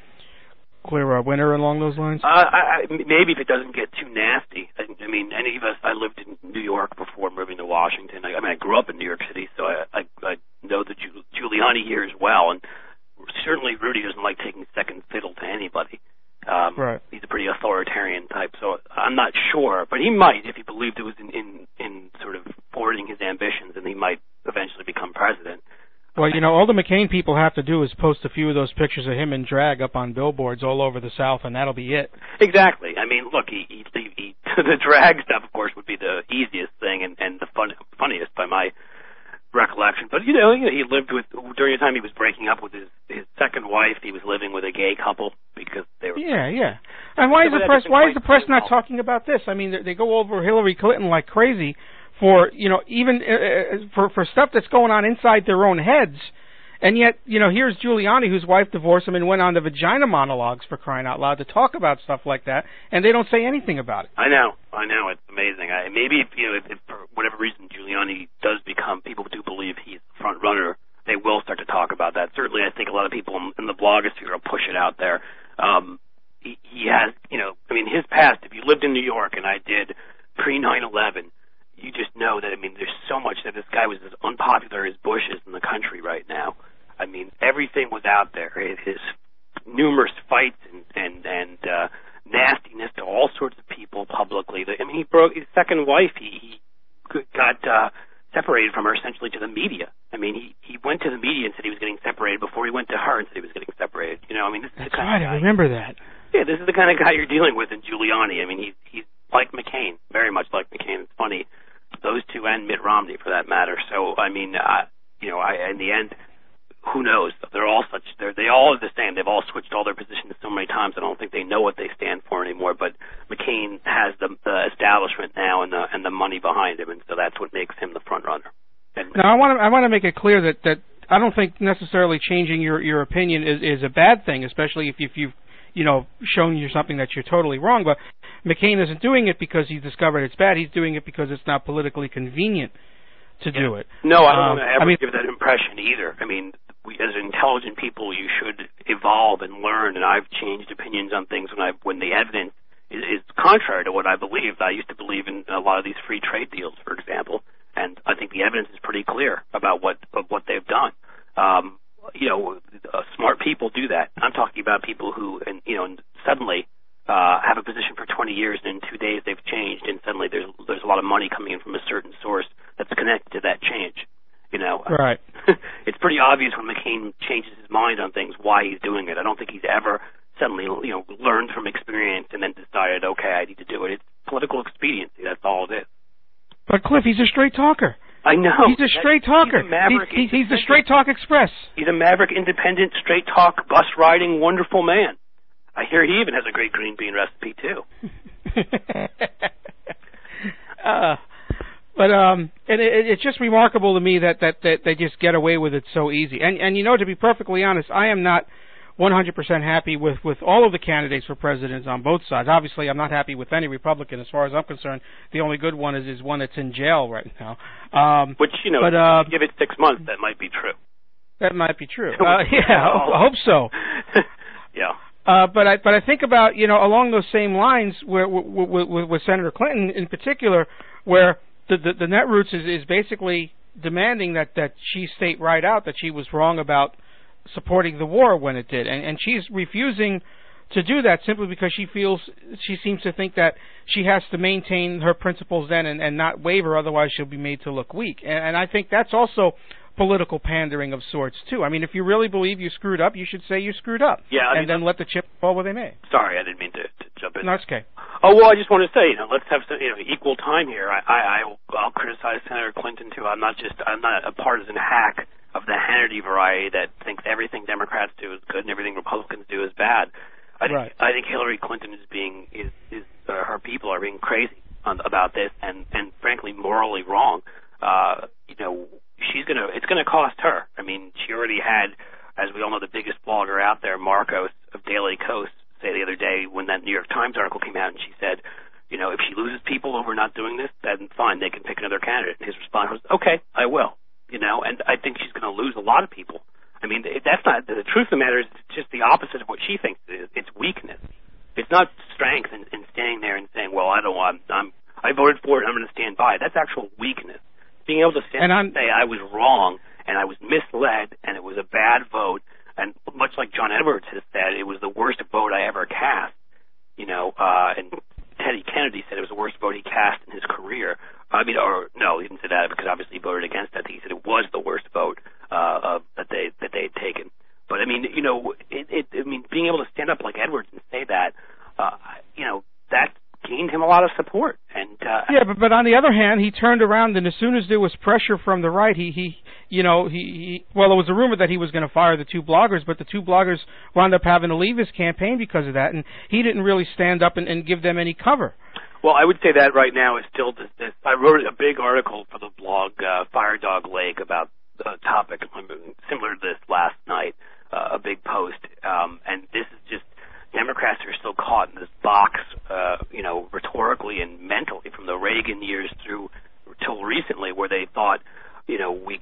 winner along those lines? Maybe if it doesn't get too nasty. I mean, any of us. I lived in New York before moving to Washington. I grew up in New York City, so I know the Giuliani here as well, and. Certainly, Rudy doesn't like taking second fiddle to anybody. Right. He's a pretty authoritarian type, so I'm not sure. But he might, if he believed it was in sort of forwarding his ambitions, and he might eventually become president. Well, all the McCain people have to do is post a few of those pictures of him in drag up on billboards all over the South, and that'll be it. Exactly. I mean, look, he the drag stuff, of course, would be the easiest thing and the funniest by my recollection, but he lived with during the time he was breaking up with his second wife. He was living with a gay couple because they were. Yeah. And why is the press not talking about this? I mean, they go over Hillary Clinton like crazy for even for stuff that's going on inside their own heads, and yet here's Giuliani, whose wife divorced him and went on the vagina monologues, for crying out loud, to talk about stuff like that, and they don't say anything about it. I know, it's amazing. Maybe if for whatever reason Giuliani does become, people do believe he's the front runner, they will start to talk about that. Certainly, I think a lot of people in the blogosphere will push it out there. He has, his past. If you lived in New York, and I did pre 9/11, you just know that. There's so much that this guy was as unpopular as Bush is in the country right now. Everything was out there. His numerous fights and nastiness to all sorts of people publicly. He broke his second wife. He got separated from her essentially to the media. He went to the media and said he was getting separated before he went to her and said he was getting separated. This is That's the kind right. of guy, I remember that. Yeah, this is the kind of guy you're dealing with in Giuliani. He's like McCain, very much like McCain. It's funny, those two and Mitt Romney for that matter. So in the end, who knows? They're all they all are the same. They've all switched all their positions so many times. I don't think they know what they stand for anymore. But McCain has the establishment now and the money behind him, and so that's what makes him the front runner. Now, I want to make it clear that I don't think necessarily changing your opinion is a bad thing, especially if you've shown you something that you're totally wrong. But McCain isn't doing it because he's discovered it's bad. He's doing it because it's not politically convenient to do it. No, I don't want to ever give that impression either. We, as intelligent people, you should evolve and learn. And I've changed opinions on things when the evidence is contrary to what I believed. I used to believe in a lot of these free trade deals, for example, and I think the evidence is pretty clear about what they've done. Smart people do that. I'm talking about people who, suddenly have a position for 20 years, and in 2 days they've changed, and suddenly there's a lot of money coming in from a certain source that's connected to that change. Right. It's pretty obvious when McCain changes his mind on things why he's doing it. I don't think he's ever suddenly, learned from experience and then decided, okay, I need to do it. It's political expediency. That's all it is. But Cliff, he's a straight talker. I know. He's a straight talker. He's the Straight Talk Express. He's a maverick, independent, straight talk, bus riding, wonderful man. I hear he even has a great green bean recipe too. But and it's just remarkable to me that they just get away with it so easy. And you know, to be perfectly honest, I am not 100% happy with all of the candidates for presidents on both sides. Obviously, I'm not happy with any Republican as far as I'm concerned. The only good one is one that's in jail right now. Which, you know, if you give it 6 months, that might be true. That might be true. Yeah, I hope so. Yeah. But I think about, you know, along those same lines with Senator Clinton in particular, where the Netroots is basically demanding that she state right out that she was wrong about supporting the war when it did, and she's refusing to do that simply because she seems to think that she has to maintain her principles then and not waver, otherwise she'll be made to look weak. And I think that's also political pandering of sorts too. I mean, if you really believe you screwed up, you should say you screwed up. Yeah, and then let the chips fall where they may. Sorry, I didn't mean to jump in. No, it's okay. Oh, well, I just want to say, you know, let's have some, you know, equal time here. I'll criticize Senator Clinton too. I'm not a partisan hack of the Hannity variety that thinks everything Democrats do is good and everything Republicans do is bad. I think Hillary Clinton her people are being crazy about this and frankly morally wrong. You know, it's gonna cost her. I mean, she already had, as we all know, the biggest blogger out there, Marcos of Daily Kos, say the other day when that New York Times article came out, and she said, you know, if she loses people over not doing this, then fine, they can pick another candidate. And his response was, okay, I will. You know, and I think she's going to lose a lot of people. I mean, that's not the truth of the matter. Is it's just the opposite of what she thinks it is. It's weakness. It's not strength in standing there and saying, well, I voted for it, and I'm going to stand by it. That's actual weakness. Being able to stand and say I was wrong and I was misled and it was a bad vote, and much like John Edwards has said, it was the worst vote I ever cast. You know, and Teddy Kennedy said it was the worst vote he cast in his career. I mean, or no, he didn't say that because obviously he voted against that. He said it was the worst vote that they had taken. But I mean, you know, I mean, being able to stand up like Edwards and say that, you know, that gained him a lot of support. And yeah, but on the other hand, he turned around, and as soon as there was pressure from the right, he well, there was a rumor that he was going to fire the two bloggers, but the two bloggers wound up having to leave his campaign because of that, and he didn't really stand up and give them any cover. Well, I would say that right now is still this. I wrote a big article for the blog Fire Dog Lake about the topic similar to this last night, a big post, and this is just Democrats are still caught in this box, you know, rhetorically and mentally from the Reagan years through till recently, where they thought, you know, we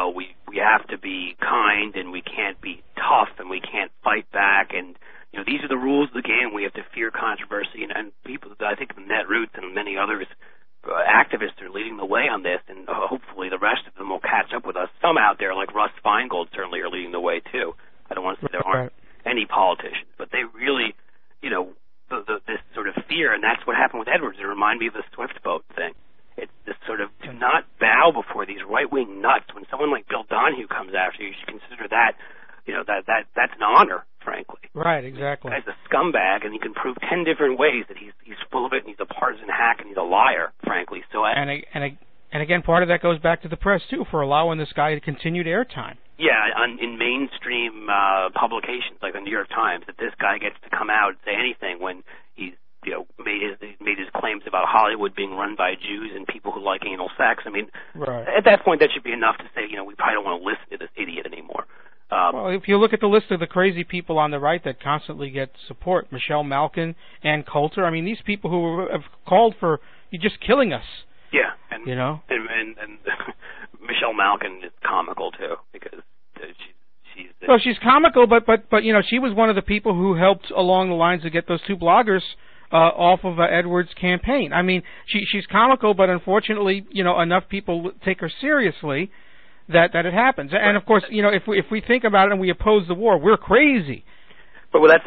have to be kind and we can't be tough and we can't fight back, and you know, these are the rules of the game. We have to fear controversy, and people, I think the Netroots and many others, activists are leading the way on this, and hopefully the rest of them will catch up with us. Some out there, like Russ Feingold, certainly are leading the way too. I don't want to say there aren't any politicians, but they really, you know, this sort of fear, and that's what happened with Edwards. It reminded me of the Swift boat thing. It's this sort of do not bow before these right-wing nuts. When someone like Bill Donahue comes after you, you should consider that, you know, that's an honor, frankly. Right, exactly. He's a scumbag, and he can prove 10 different ways that he's full of it, and he's a partisan hack, and he's a liar, frankly. So and again, part of that goes back to the press too, for allowing this guy to continue airtime. Yeah, in mainstream publications like the New York Times, that this guy gets to come out and say anything when he's, you know, made his claims about Hollywood being run by Jews and people who like anal sex. I mean, at that point, that should be enough to say, you know, we probably don't want to listen to this idiot anymore. Well, if you look at the list of the crazy people on the right that constantly get support, Michelle Malkin, Ann Coulter, I mean, these people who have called for you just killing us. Yeah, and you know, and Michelle Malkin is comical too, because she's comical, but you know, she was one of the people who helped along the lines to get those two bloggers off of Edwards' campaign. I mean, she's comical, but unfortunately, you know, enough people take her seriously that it happens. And of course, you know, if we think about it and we oppose the war, we're crazy. But that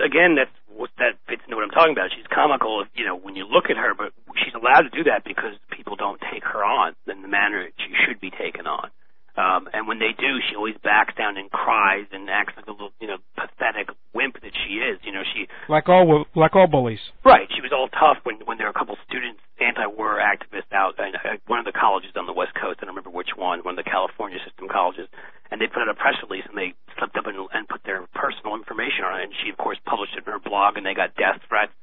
fits into what I'm talking about. She's comical, you know, when you look at her, but she's allowed to do that because people don't take her on in the manner she should be taken on. And when they do, she always backs down and cries and acts like a little, you know, pathetic wimp that she is. You know, like all bullies. Right. She was all tough when there were a couple students, anti-war activists out at one of the colleges on the West Coast. I don't remember which one of the California system colleges. And they put out a press release and they slipped up and put their personal information on it. And she, of course, published it in her blog, and they got death threats.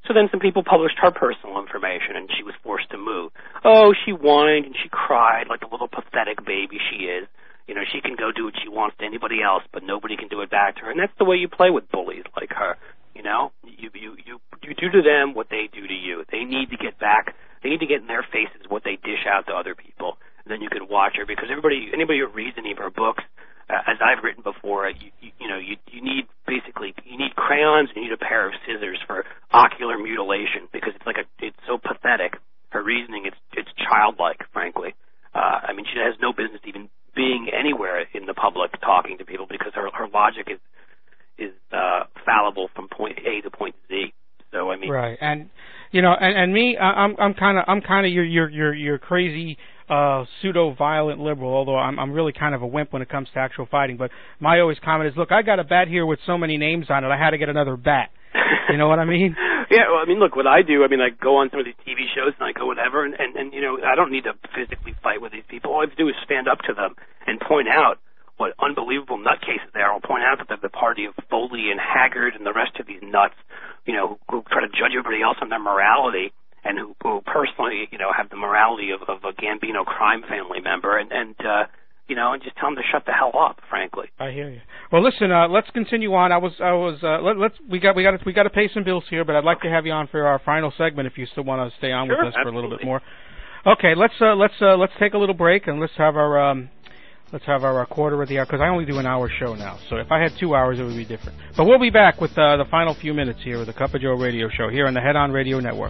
So then some people published her personal information, and she was forced to move. Oh, she whined and she cried like a little pathetic baby she is. You know, she can go do what she wants to anybody else, but nobody can do it back to her. And that's the way you play with bullies like her. You know, you do to them what they do to you. They need to get back. They need to get in their faces what they dish out to other people. And then you can watch her, because anybody who reads any of her books, as I've written before, you need crayons, you need a pair of scissors for ocular mutilation, because it's so pathetic. Her reasoning, it's childlike, frankly. I mean, she has no business even being anywhere in the public talking to people, because her logic is fallible from point A to point Z. So I mean, right, and and me, I'm kind of your crazy pseudo-violent liberal, although I'm really kind of a wimp when it comes to actual fighting. But my always comment is, look, I got a bat here with so many names on it, I had to get another bat. You know what I mean? Yeah, well, I mean, look, what I do, I go on some of these TV shows and I go whatever, and I don't need to physically fight with these people. All I have to do is stand up to them and point out what unbelievable nutcases they are. I'll point out that they're the party of Foley and Haggard and the rest of these nuts, who try to judge everybody else on their morality, and who personally, have the morality of a Gambino crime family member, and just tell them to shut the hell up, frankly. I hear you. Well, listen, let's continue on. We got to pay some bills here, but I'd like to have you on for our final segment if you still want to stay on with us for a little bit more. Okay, let's take a little break, and let's have our quarter of the hour, because I only do an hour show now. So if I had 2 hours, it would be different. But we'll be back with the final few minutes here with the Cup of Joe radio show here on the Head On Radio Network.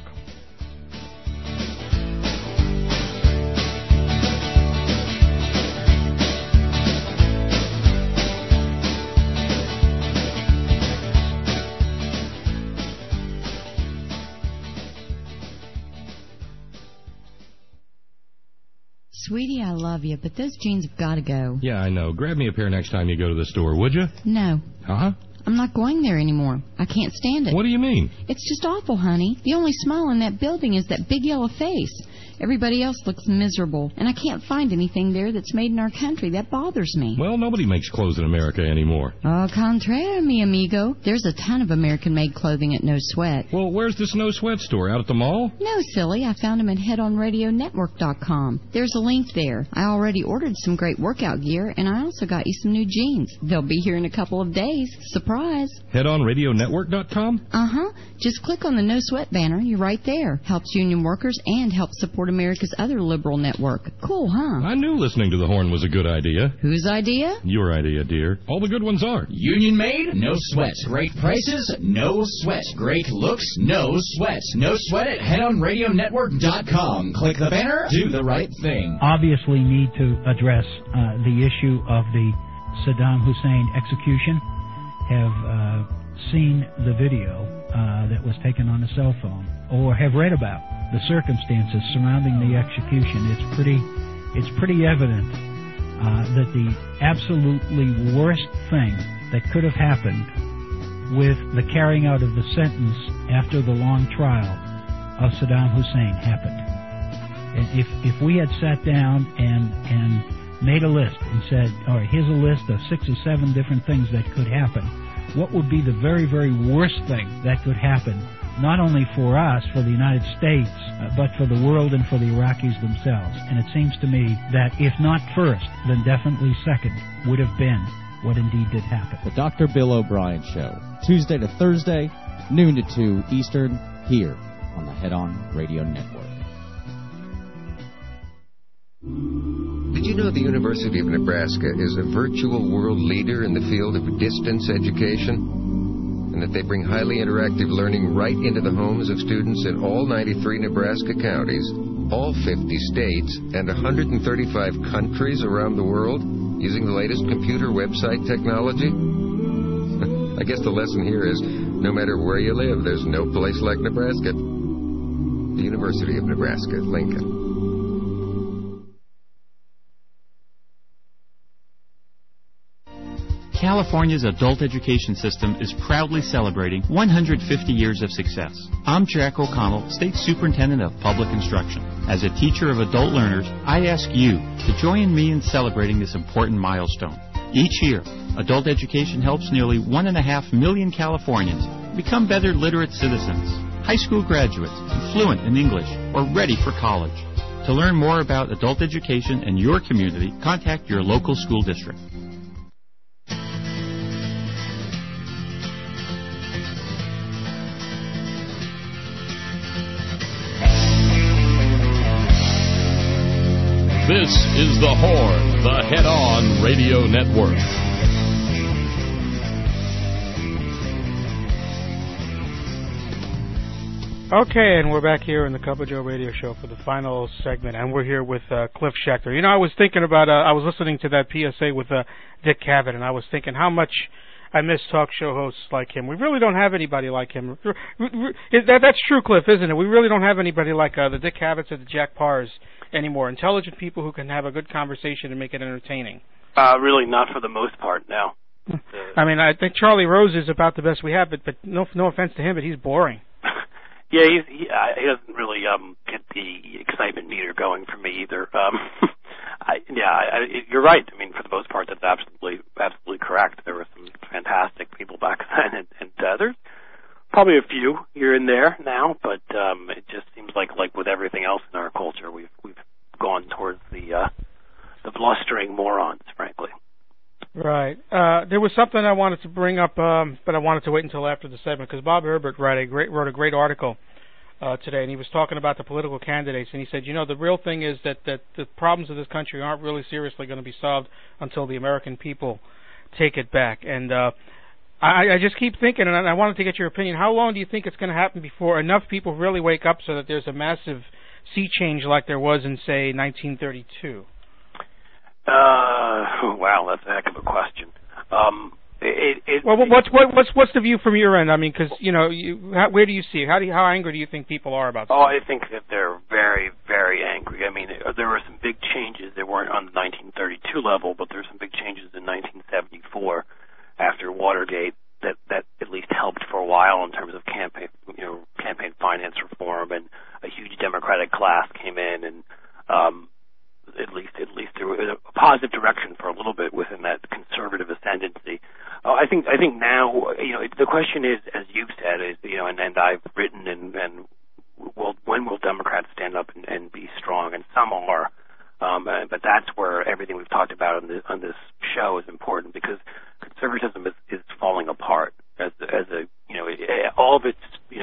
Sweetie, I love you, but those jeans have got to go. Yeah, I know. Grab me a pair next time you go to the store, would you? No. Uh-huh. I'm not going there anymore. I can't stand it. What do you mean? It's just awful, honey. The only smile in that building is that big yellow face. Everybody else looks miserable, and I can't find anything there that's made in our country. That bothers me. Well, nobody makes clothes in America anymore. Au contraire, mi amigo. There's a ton of American-made clothing at No Sweat. Well, where's this No Sweat store? Out at the mall? No, silly. I found them at headonradionetwork.com. There's a link there. I already ordered some great workout gear, and I also got you some new jeans. They'll be here in a couple of days. Surprise. Headonradionetwork.com? Uh-huh. Just click on the No Sweat banner. You're right there. Helps union workers and helps support America's other liberal network. Cool, huh? I knew listening to the horn was a good idea. Whose idea? Your idea, dear. All the good ones are. Union made? No sweat. Great prices? No sweat. Great looks? No sweat. No sweat at headonradionetwork.com. Click the banner. Do the right thing. Obviously need to address the issue of the Saddam Hussein execution. Have seen the video that was taken on a cell phone, or have read about the circumstances surrounding the execution. It's pretty evident that the absolutely worst thing that could have happened with the carrying out of the sentence after the long trial of Saddam Hussein happened. And if we had sat down and made a list and said, all right, here's a list of 6 or 7 different things that could happen, what would be the very, very worst thing that could happen, not only for us, for the United States, but for the world and for the Iraqis themselves? And it seems to me that if not first, then definitely second would have been what indeed did happen. The Dr. Bill O'Brien Show, Tuesday to Thursday, noon to 2 Eastern, here on the Head On Radio Network. Did you know the University of Nebraska is a virtual world leader in the field of distance education? And that they bring highly interactive learning right into the homes of students in all 93 Nebraska counties, all 50 states, and 135 countries around the world using the latest computer website technology? I guess the lesson here is no matter where you live, there's no place like Nebraska. The University of Nebraska, Lincoln. California's adult education system is proudly celebrating 150 years of success. I'm Jack O'Connell, State Superintendent of Public Instruction. As a teacher of adult learners, I ask you to join me in celebrating this important milestone. Each year, adult education helps nearly 1.5 million Californians become better literate citizens. high school graduates, fluent in English, or ready for college. To learn more about adult education in your community, contact your local school district. This is The Horn, the Head-On Radio Network. Okay, and we're back here in the Cup of Joe radio show for the final segment, and we're here with Cliff Schecter. You know, I was thinking about, I was listening to that PSA with Dick Cavett, and I was thinking how much I miss talk show hosts like him. We really don't have anybody like him. That's true, Cliff, isn't it? We really don't have anybody like the Dick Cavetts or the Jack Parrs anymore. Intelligent people who can have a good conversation and make it entertaining. Really not for the most part, no. I mean, I think Charlie Rose is about the best we have, but no offense to him, but he's boring. Yeah, he doesn't really get the excitement meter going for me either. You're right. I mean, for the most part, that's absolutely correct. There were some fantastic people back then, and there's probably a few here and there now, but it just seems like with everything else in our culture, we've gone towards the blustering morons, frankly. Right. There was something I wanted to bring up, but I wanted to wait until after the segment because Bob Herbert wrote a great article today, and he was talking about the political candidates, and he said, you know, the real thing is that the problems of this country aren't really seriously going to be solved until the American people take it back. And I just keep thinking, and I wanted to get your opinion, how long do you think it's going to happen before enough people really wake up so that there's a massive sea change like there was in, say, 1932? Wow, that's a heck of a question. What's the view from your end? I mean, because where do you see it? How angry do you think people are about this? Oh, I think that they're very, very angry. I mean, there were some big changes. They weren't on the 1932 level, but there were some big changes in 1974 after Watergate that at least helped for a while in terms of campaign finance reform, and a huge Democratic class came in and. At least there was a positive direction for a little bit within that conservative ascendancy. I think now, the question is, as you've said, and I've written, and when will Democrats stand up and be strong? And some are, but that's where everything we've talked about on this show is important, because conservatism is falling apart as all of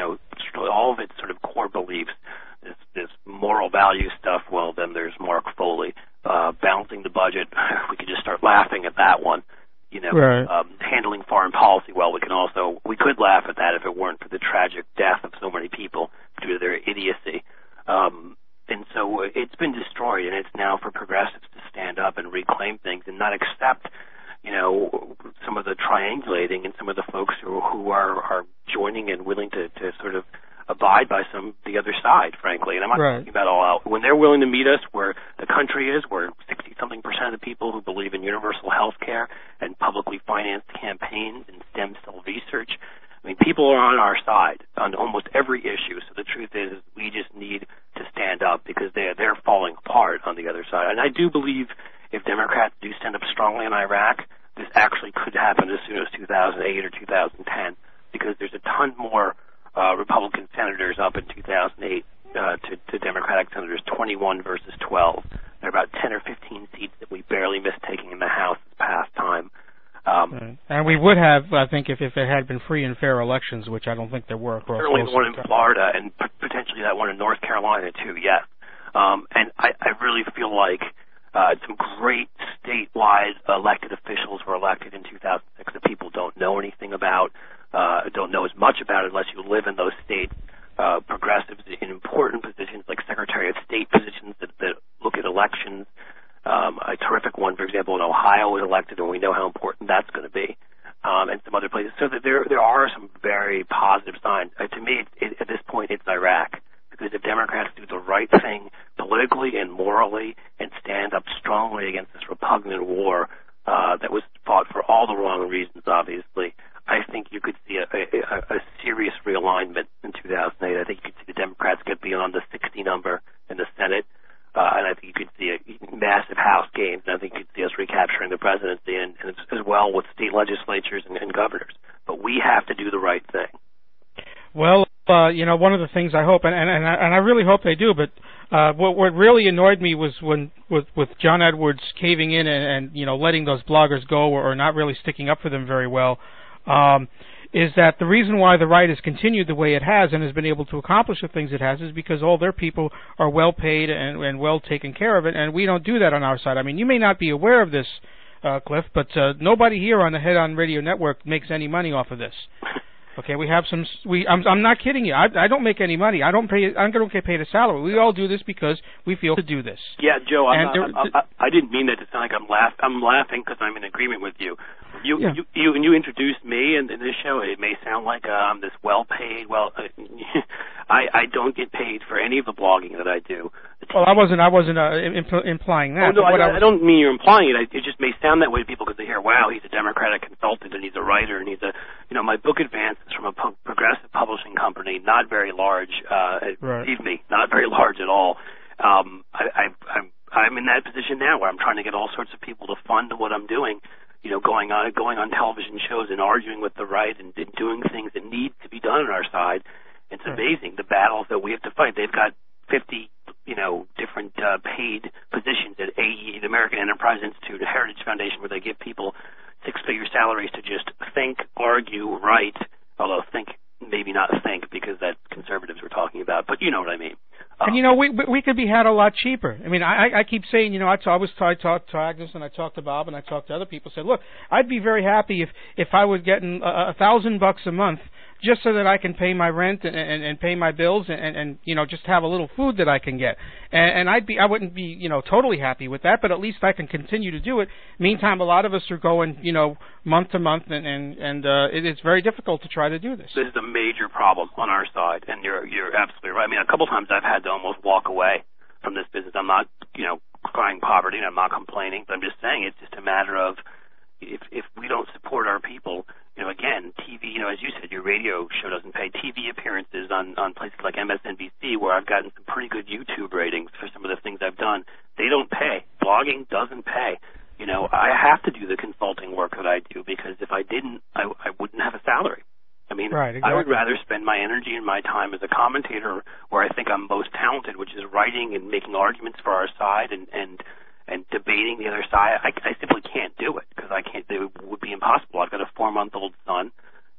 its sort of core beliefs. This moral value stuff, well, then there's Mark Foley. Balancing the budget, we could just start laughing at that one. Right. Handling foreign policy, well, we could laugh at that if it weren't for the tragic death of so many people due to their idiocy. And so it's been destroyed, and it's now for progressives to stand up and reclaim things and not accept, some of the triangulating and some of the folks who are joining and willing to sort of abide by the other side, frankly. And I'm not talking about all out. When they're willing to meet us where the country is, where 60-something% of the people who believe in universal health care and publicly financed campaigns and stem cell research, I mean, people are on our side on almost every issue. So the truth is we just need to stand up because they're falling apart on the other side. And I do believe if Democrats do stand up strongly in Iraq, this actually could happen as soon as 2008 or 2010, because there's a ton more Republican senators up in 2008 to Democratic senators, 21 versus 12. There are about 10 or 15 seats that we barely missed taking in the House this past time. And we would have, I think, if it had been free and fair elections, which I don't think there were. Certainly the one in Florida and potentially that one in North Carolina, too, yes. And I really feel like some great statewide elected officials were elected in 2006 that people don't know anything about, don't know as much about unless you live in those states. Progressives in important positions like Secretary of State positions that look at elections. A terrific one, for example, in Ohio was elected, and we know how important that's going to be, and some other places. So that there are some very positive signs. To me, at this point, it's Iraq. Because if Democrats do the right thing politically and morally and stand up strongly against this repugnant war that was fought for all the wrong reasons, obviously, I think you could see a serious realignment in 2008. I think you could see the Democrats get beyond the 60 number in the Senate, and I think you could see a massive House gains, and I think you could see us recapturing the presidency, and as well with state legislatures and governors. But we have to do the right thing. Well, one of the things I hope, and I really hope they do, but what really annoyed me was when with John Edwards caving in and letting those bloggers go or not really sticking up for them very well, is that the reason why the right has continued the way it has and has been able to accomplish the things it has is because all their people are well paid and well taken care of, and we don't do that on our side. I mean, you may not be aware of this, Cliff, but nobody here on the Head On Radio Network makes any money off of this. Okay, we have some. I'm not kidding you. I don't make any money. I don't get paid a salary. We all do this because we feel to do this. Yeah, Joe. I didn't mean that to sound like I'm laughing. I'm laughing because I'm in agreement with you. When you introduced me in this show, it may sound like I'm this well-paid. Well, I don't get paid for any of the blogging that I do. Well, I wasn't implying that. Oh, no, I don't mean you're implying it. It just may sound that way to people because they hear, wow, he's a Democratic consultant and he's a writer and he's a, my book advances from a progressive publishing company, not very large. Believe me, not very large at all. I'm in that position now where I'm trying to get all sorts of people to fund what I'm doing. Going on television shows and arguing with the right and doing things that need to be done on our side. It's amazing the battles that we have to fight. They've got 50, different paid positions at AE, the American Enterprise Institute, a Heritage Foundation, where they give people six-figure salaries to just think, argue, write. Although maybe not think, because that's conservatives we're talking about, but you know what I mean. And we could be had a lot cheaper. I mean, I keep saying, I talked to Agnes and I talked to Bob and I talked to other people. Said, look, I'd be very happy if I was getting $1,000 a month just so that I can pay my rent and pay my bills and just have a little food that I can get. And I wouldn't be totally happy with that, but at least I can continue to do it. Meantime, a lot of us are going month to month, and it's very difficult to try to do this. This is a major problem on our side, and you're absolutely right. I mean, a couple times I've had to almost walk away from this business. I'm not crying poverty, and I'm not complaining, but I'm just saying it's just a matter of if we don't support our people. Again, TV, as you said, your radio show doesn't pay. TV appearances on places like MSNBC, where I've gotten some pretty good YouTube ratings for some of the things I've done, they don't pay. Blogging doesn't pay. I have to do the consulting work that I do because if I didn't, I wouldn't have a salary. I mean, right, exactly. I would rather spend my energy and my time as a commentator where I think I'm most talented, which is writing and making arguments for our side and debating the other side. I simply can't do it because I can't. It would be impossible. I've got a 4-month-old son,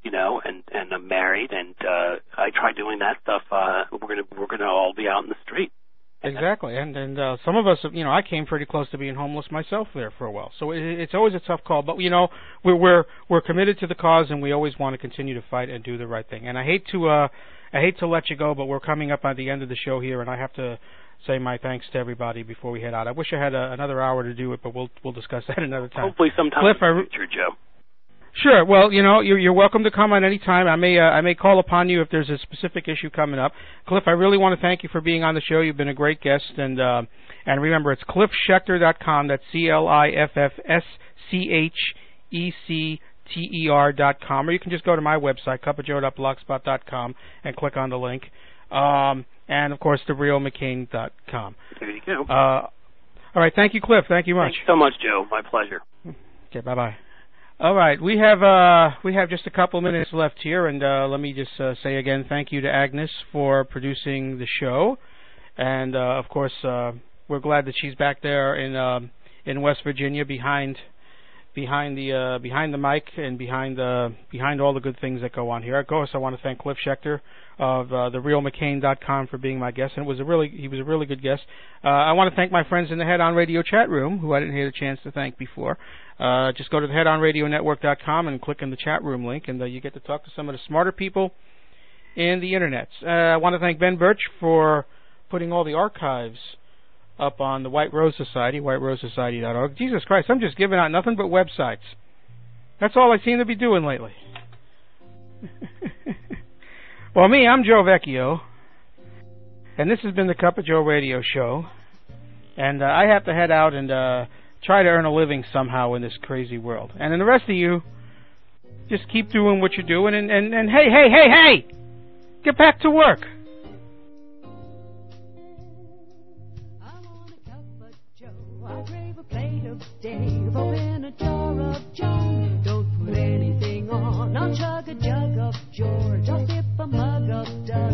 and I'm married, and I try doing that stuff. We're gonna all be out in the street. Exactly, and some of us, I came pretty close to being homeless myself there for a while. So it's always a tough call, but we're committed to the cause, and we always want to continue to fight and do the right thing. And I hate to let you go, but we're coming up on the end of the show here, and I have to say my thanks to everybody before we head out. I wish I had another hour to do it, but we'll discuss that another time. Hopefully sometime Cliff, in the future, Joe. Sure. Well, you're welcome to come on any time. I may call upon you if there's a specific issue coming up. Cliff, I really want to thank you for being on the show. You've been a great guest, and remember, it's CliffSchecter.com. That's CliffSchecter.com, or you can just go to my website, cupofjoe.blogspot.com, and click on the link. And of course, therealmccain.com. There you go. All right. Thank you, Cliff. Thank you much. Thanks so much, Joe. My pleasure. Okay. Bye-bye. All right, we have just a couple minutes left here, and let me just say again, thank you to Agnes for producing the show, and of course we're glad that she's back there in West Virginia behind the mic and behind all the good things that go on here. Of course, I want to thank Cliff Schecter of therealmccain.com for being my guest, and he was a really good guest. I want to thank my friends in the Head On Radio chat room, who I didn't get a chance to thank before. Just go to the headonradionetwork.com and click on the chat room link, and you get to talk to some of the smarter people in the internet. I want to thank Ben Birch for putting all the archives up on the White Rose Society, whiterosesociety.org. Jesus Christ, I'm just giving out nothing but websites. That's all I seem to be doing lately. Well, I'm Joe Vecchio, and this has been the Cup of Joe radio show, and I have to head out and try to earn a living somehow in this crazy world. And then the rest of you, just keep doing what you're doing, and hey, get back to work. I crave a plate of Dave, open a jar of John. Don't put anything on, I'll chug a jug of George, I'll sip a mug of Doug.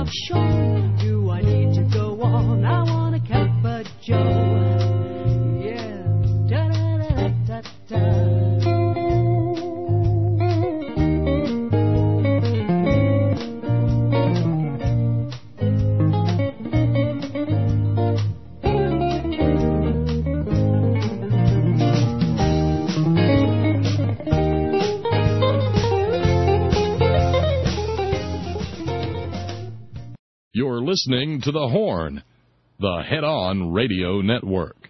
of Sean. Do I need to go on? I want a cup of Joe. Yeah. Da-da-da-da-da-da. You're listening to The Horn, the Head-On Radio Network.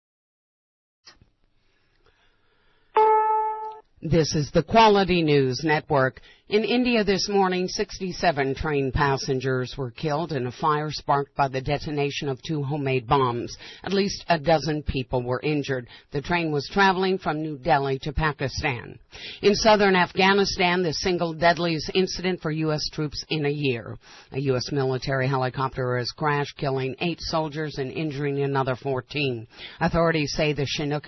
This is the Quality News Network. In India this morning, 67 train passengers were killed in a fire sparked by the detonation of 2 homemade bombs. At least a dozen people were injured. The train was traveling from New Delhi to Pakistan. In southern Afghanistan, the single deadliest incident for U.S. troops in a year. A U.S. military helicopter has crashed, killing 8 soldiers and injuring another 14. Authorities say the Chinook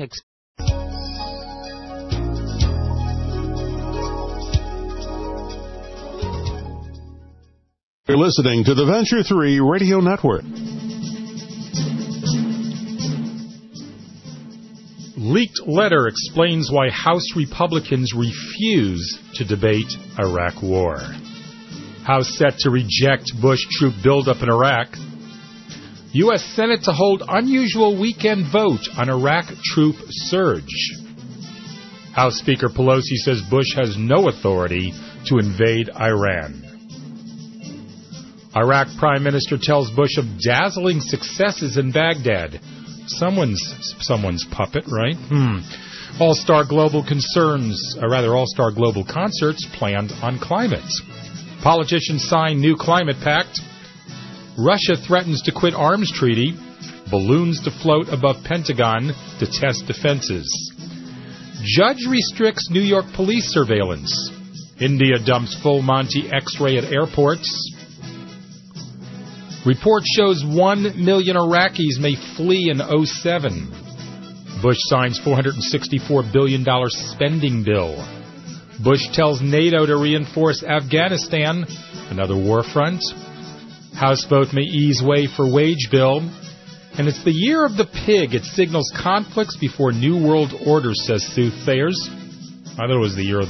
You're listening to the Venture 3 Radio Network. Leaked letter explains why House Republicans refuse to debate Iraq war. House set to reject Bush troop buildup in Iraq. U.S. Senate to hold unusual weekend vote on Iraq troop surge. House Speaker Pelosi says Bush has no authority to invade Iran. Iraq Prime Minister tells Bush of dazzling successes in Baghdad. Someone's puppet, right? All-Star Global concerts planned on climate. Politicians sign new climate pact. Russia threatens to quit arms treaty. Balloons to float above Pentagon to test defenses. Judge restricts New York police surveillance. India dumps full Monty X-ray at airports. Report shows 1 million Iraqis may flee in 2007. Bush signs $464 billion spending bill. Bush tells NATO to reinforce Afghanistan, another war front. House vote may ease way for wage bill. And it's the year of the pig. It signals conflicts before New World Order, says soothsayers. I thought it was the year of the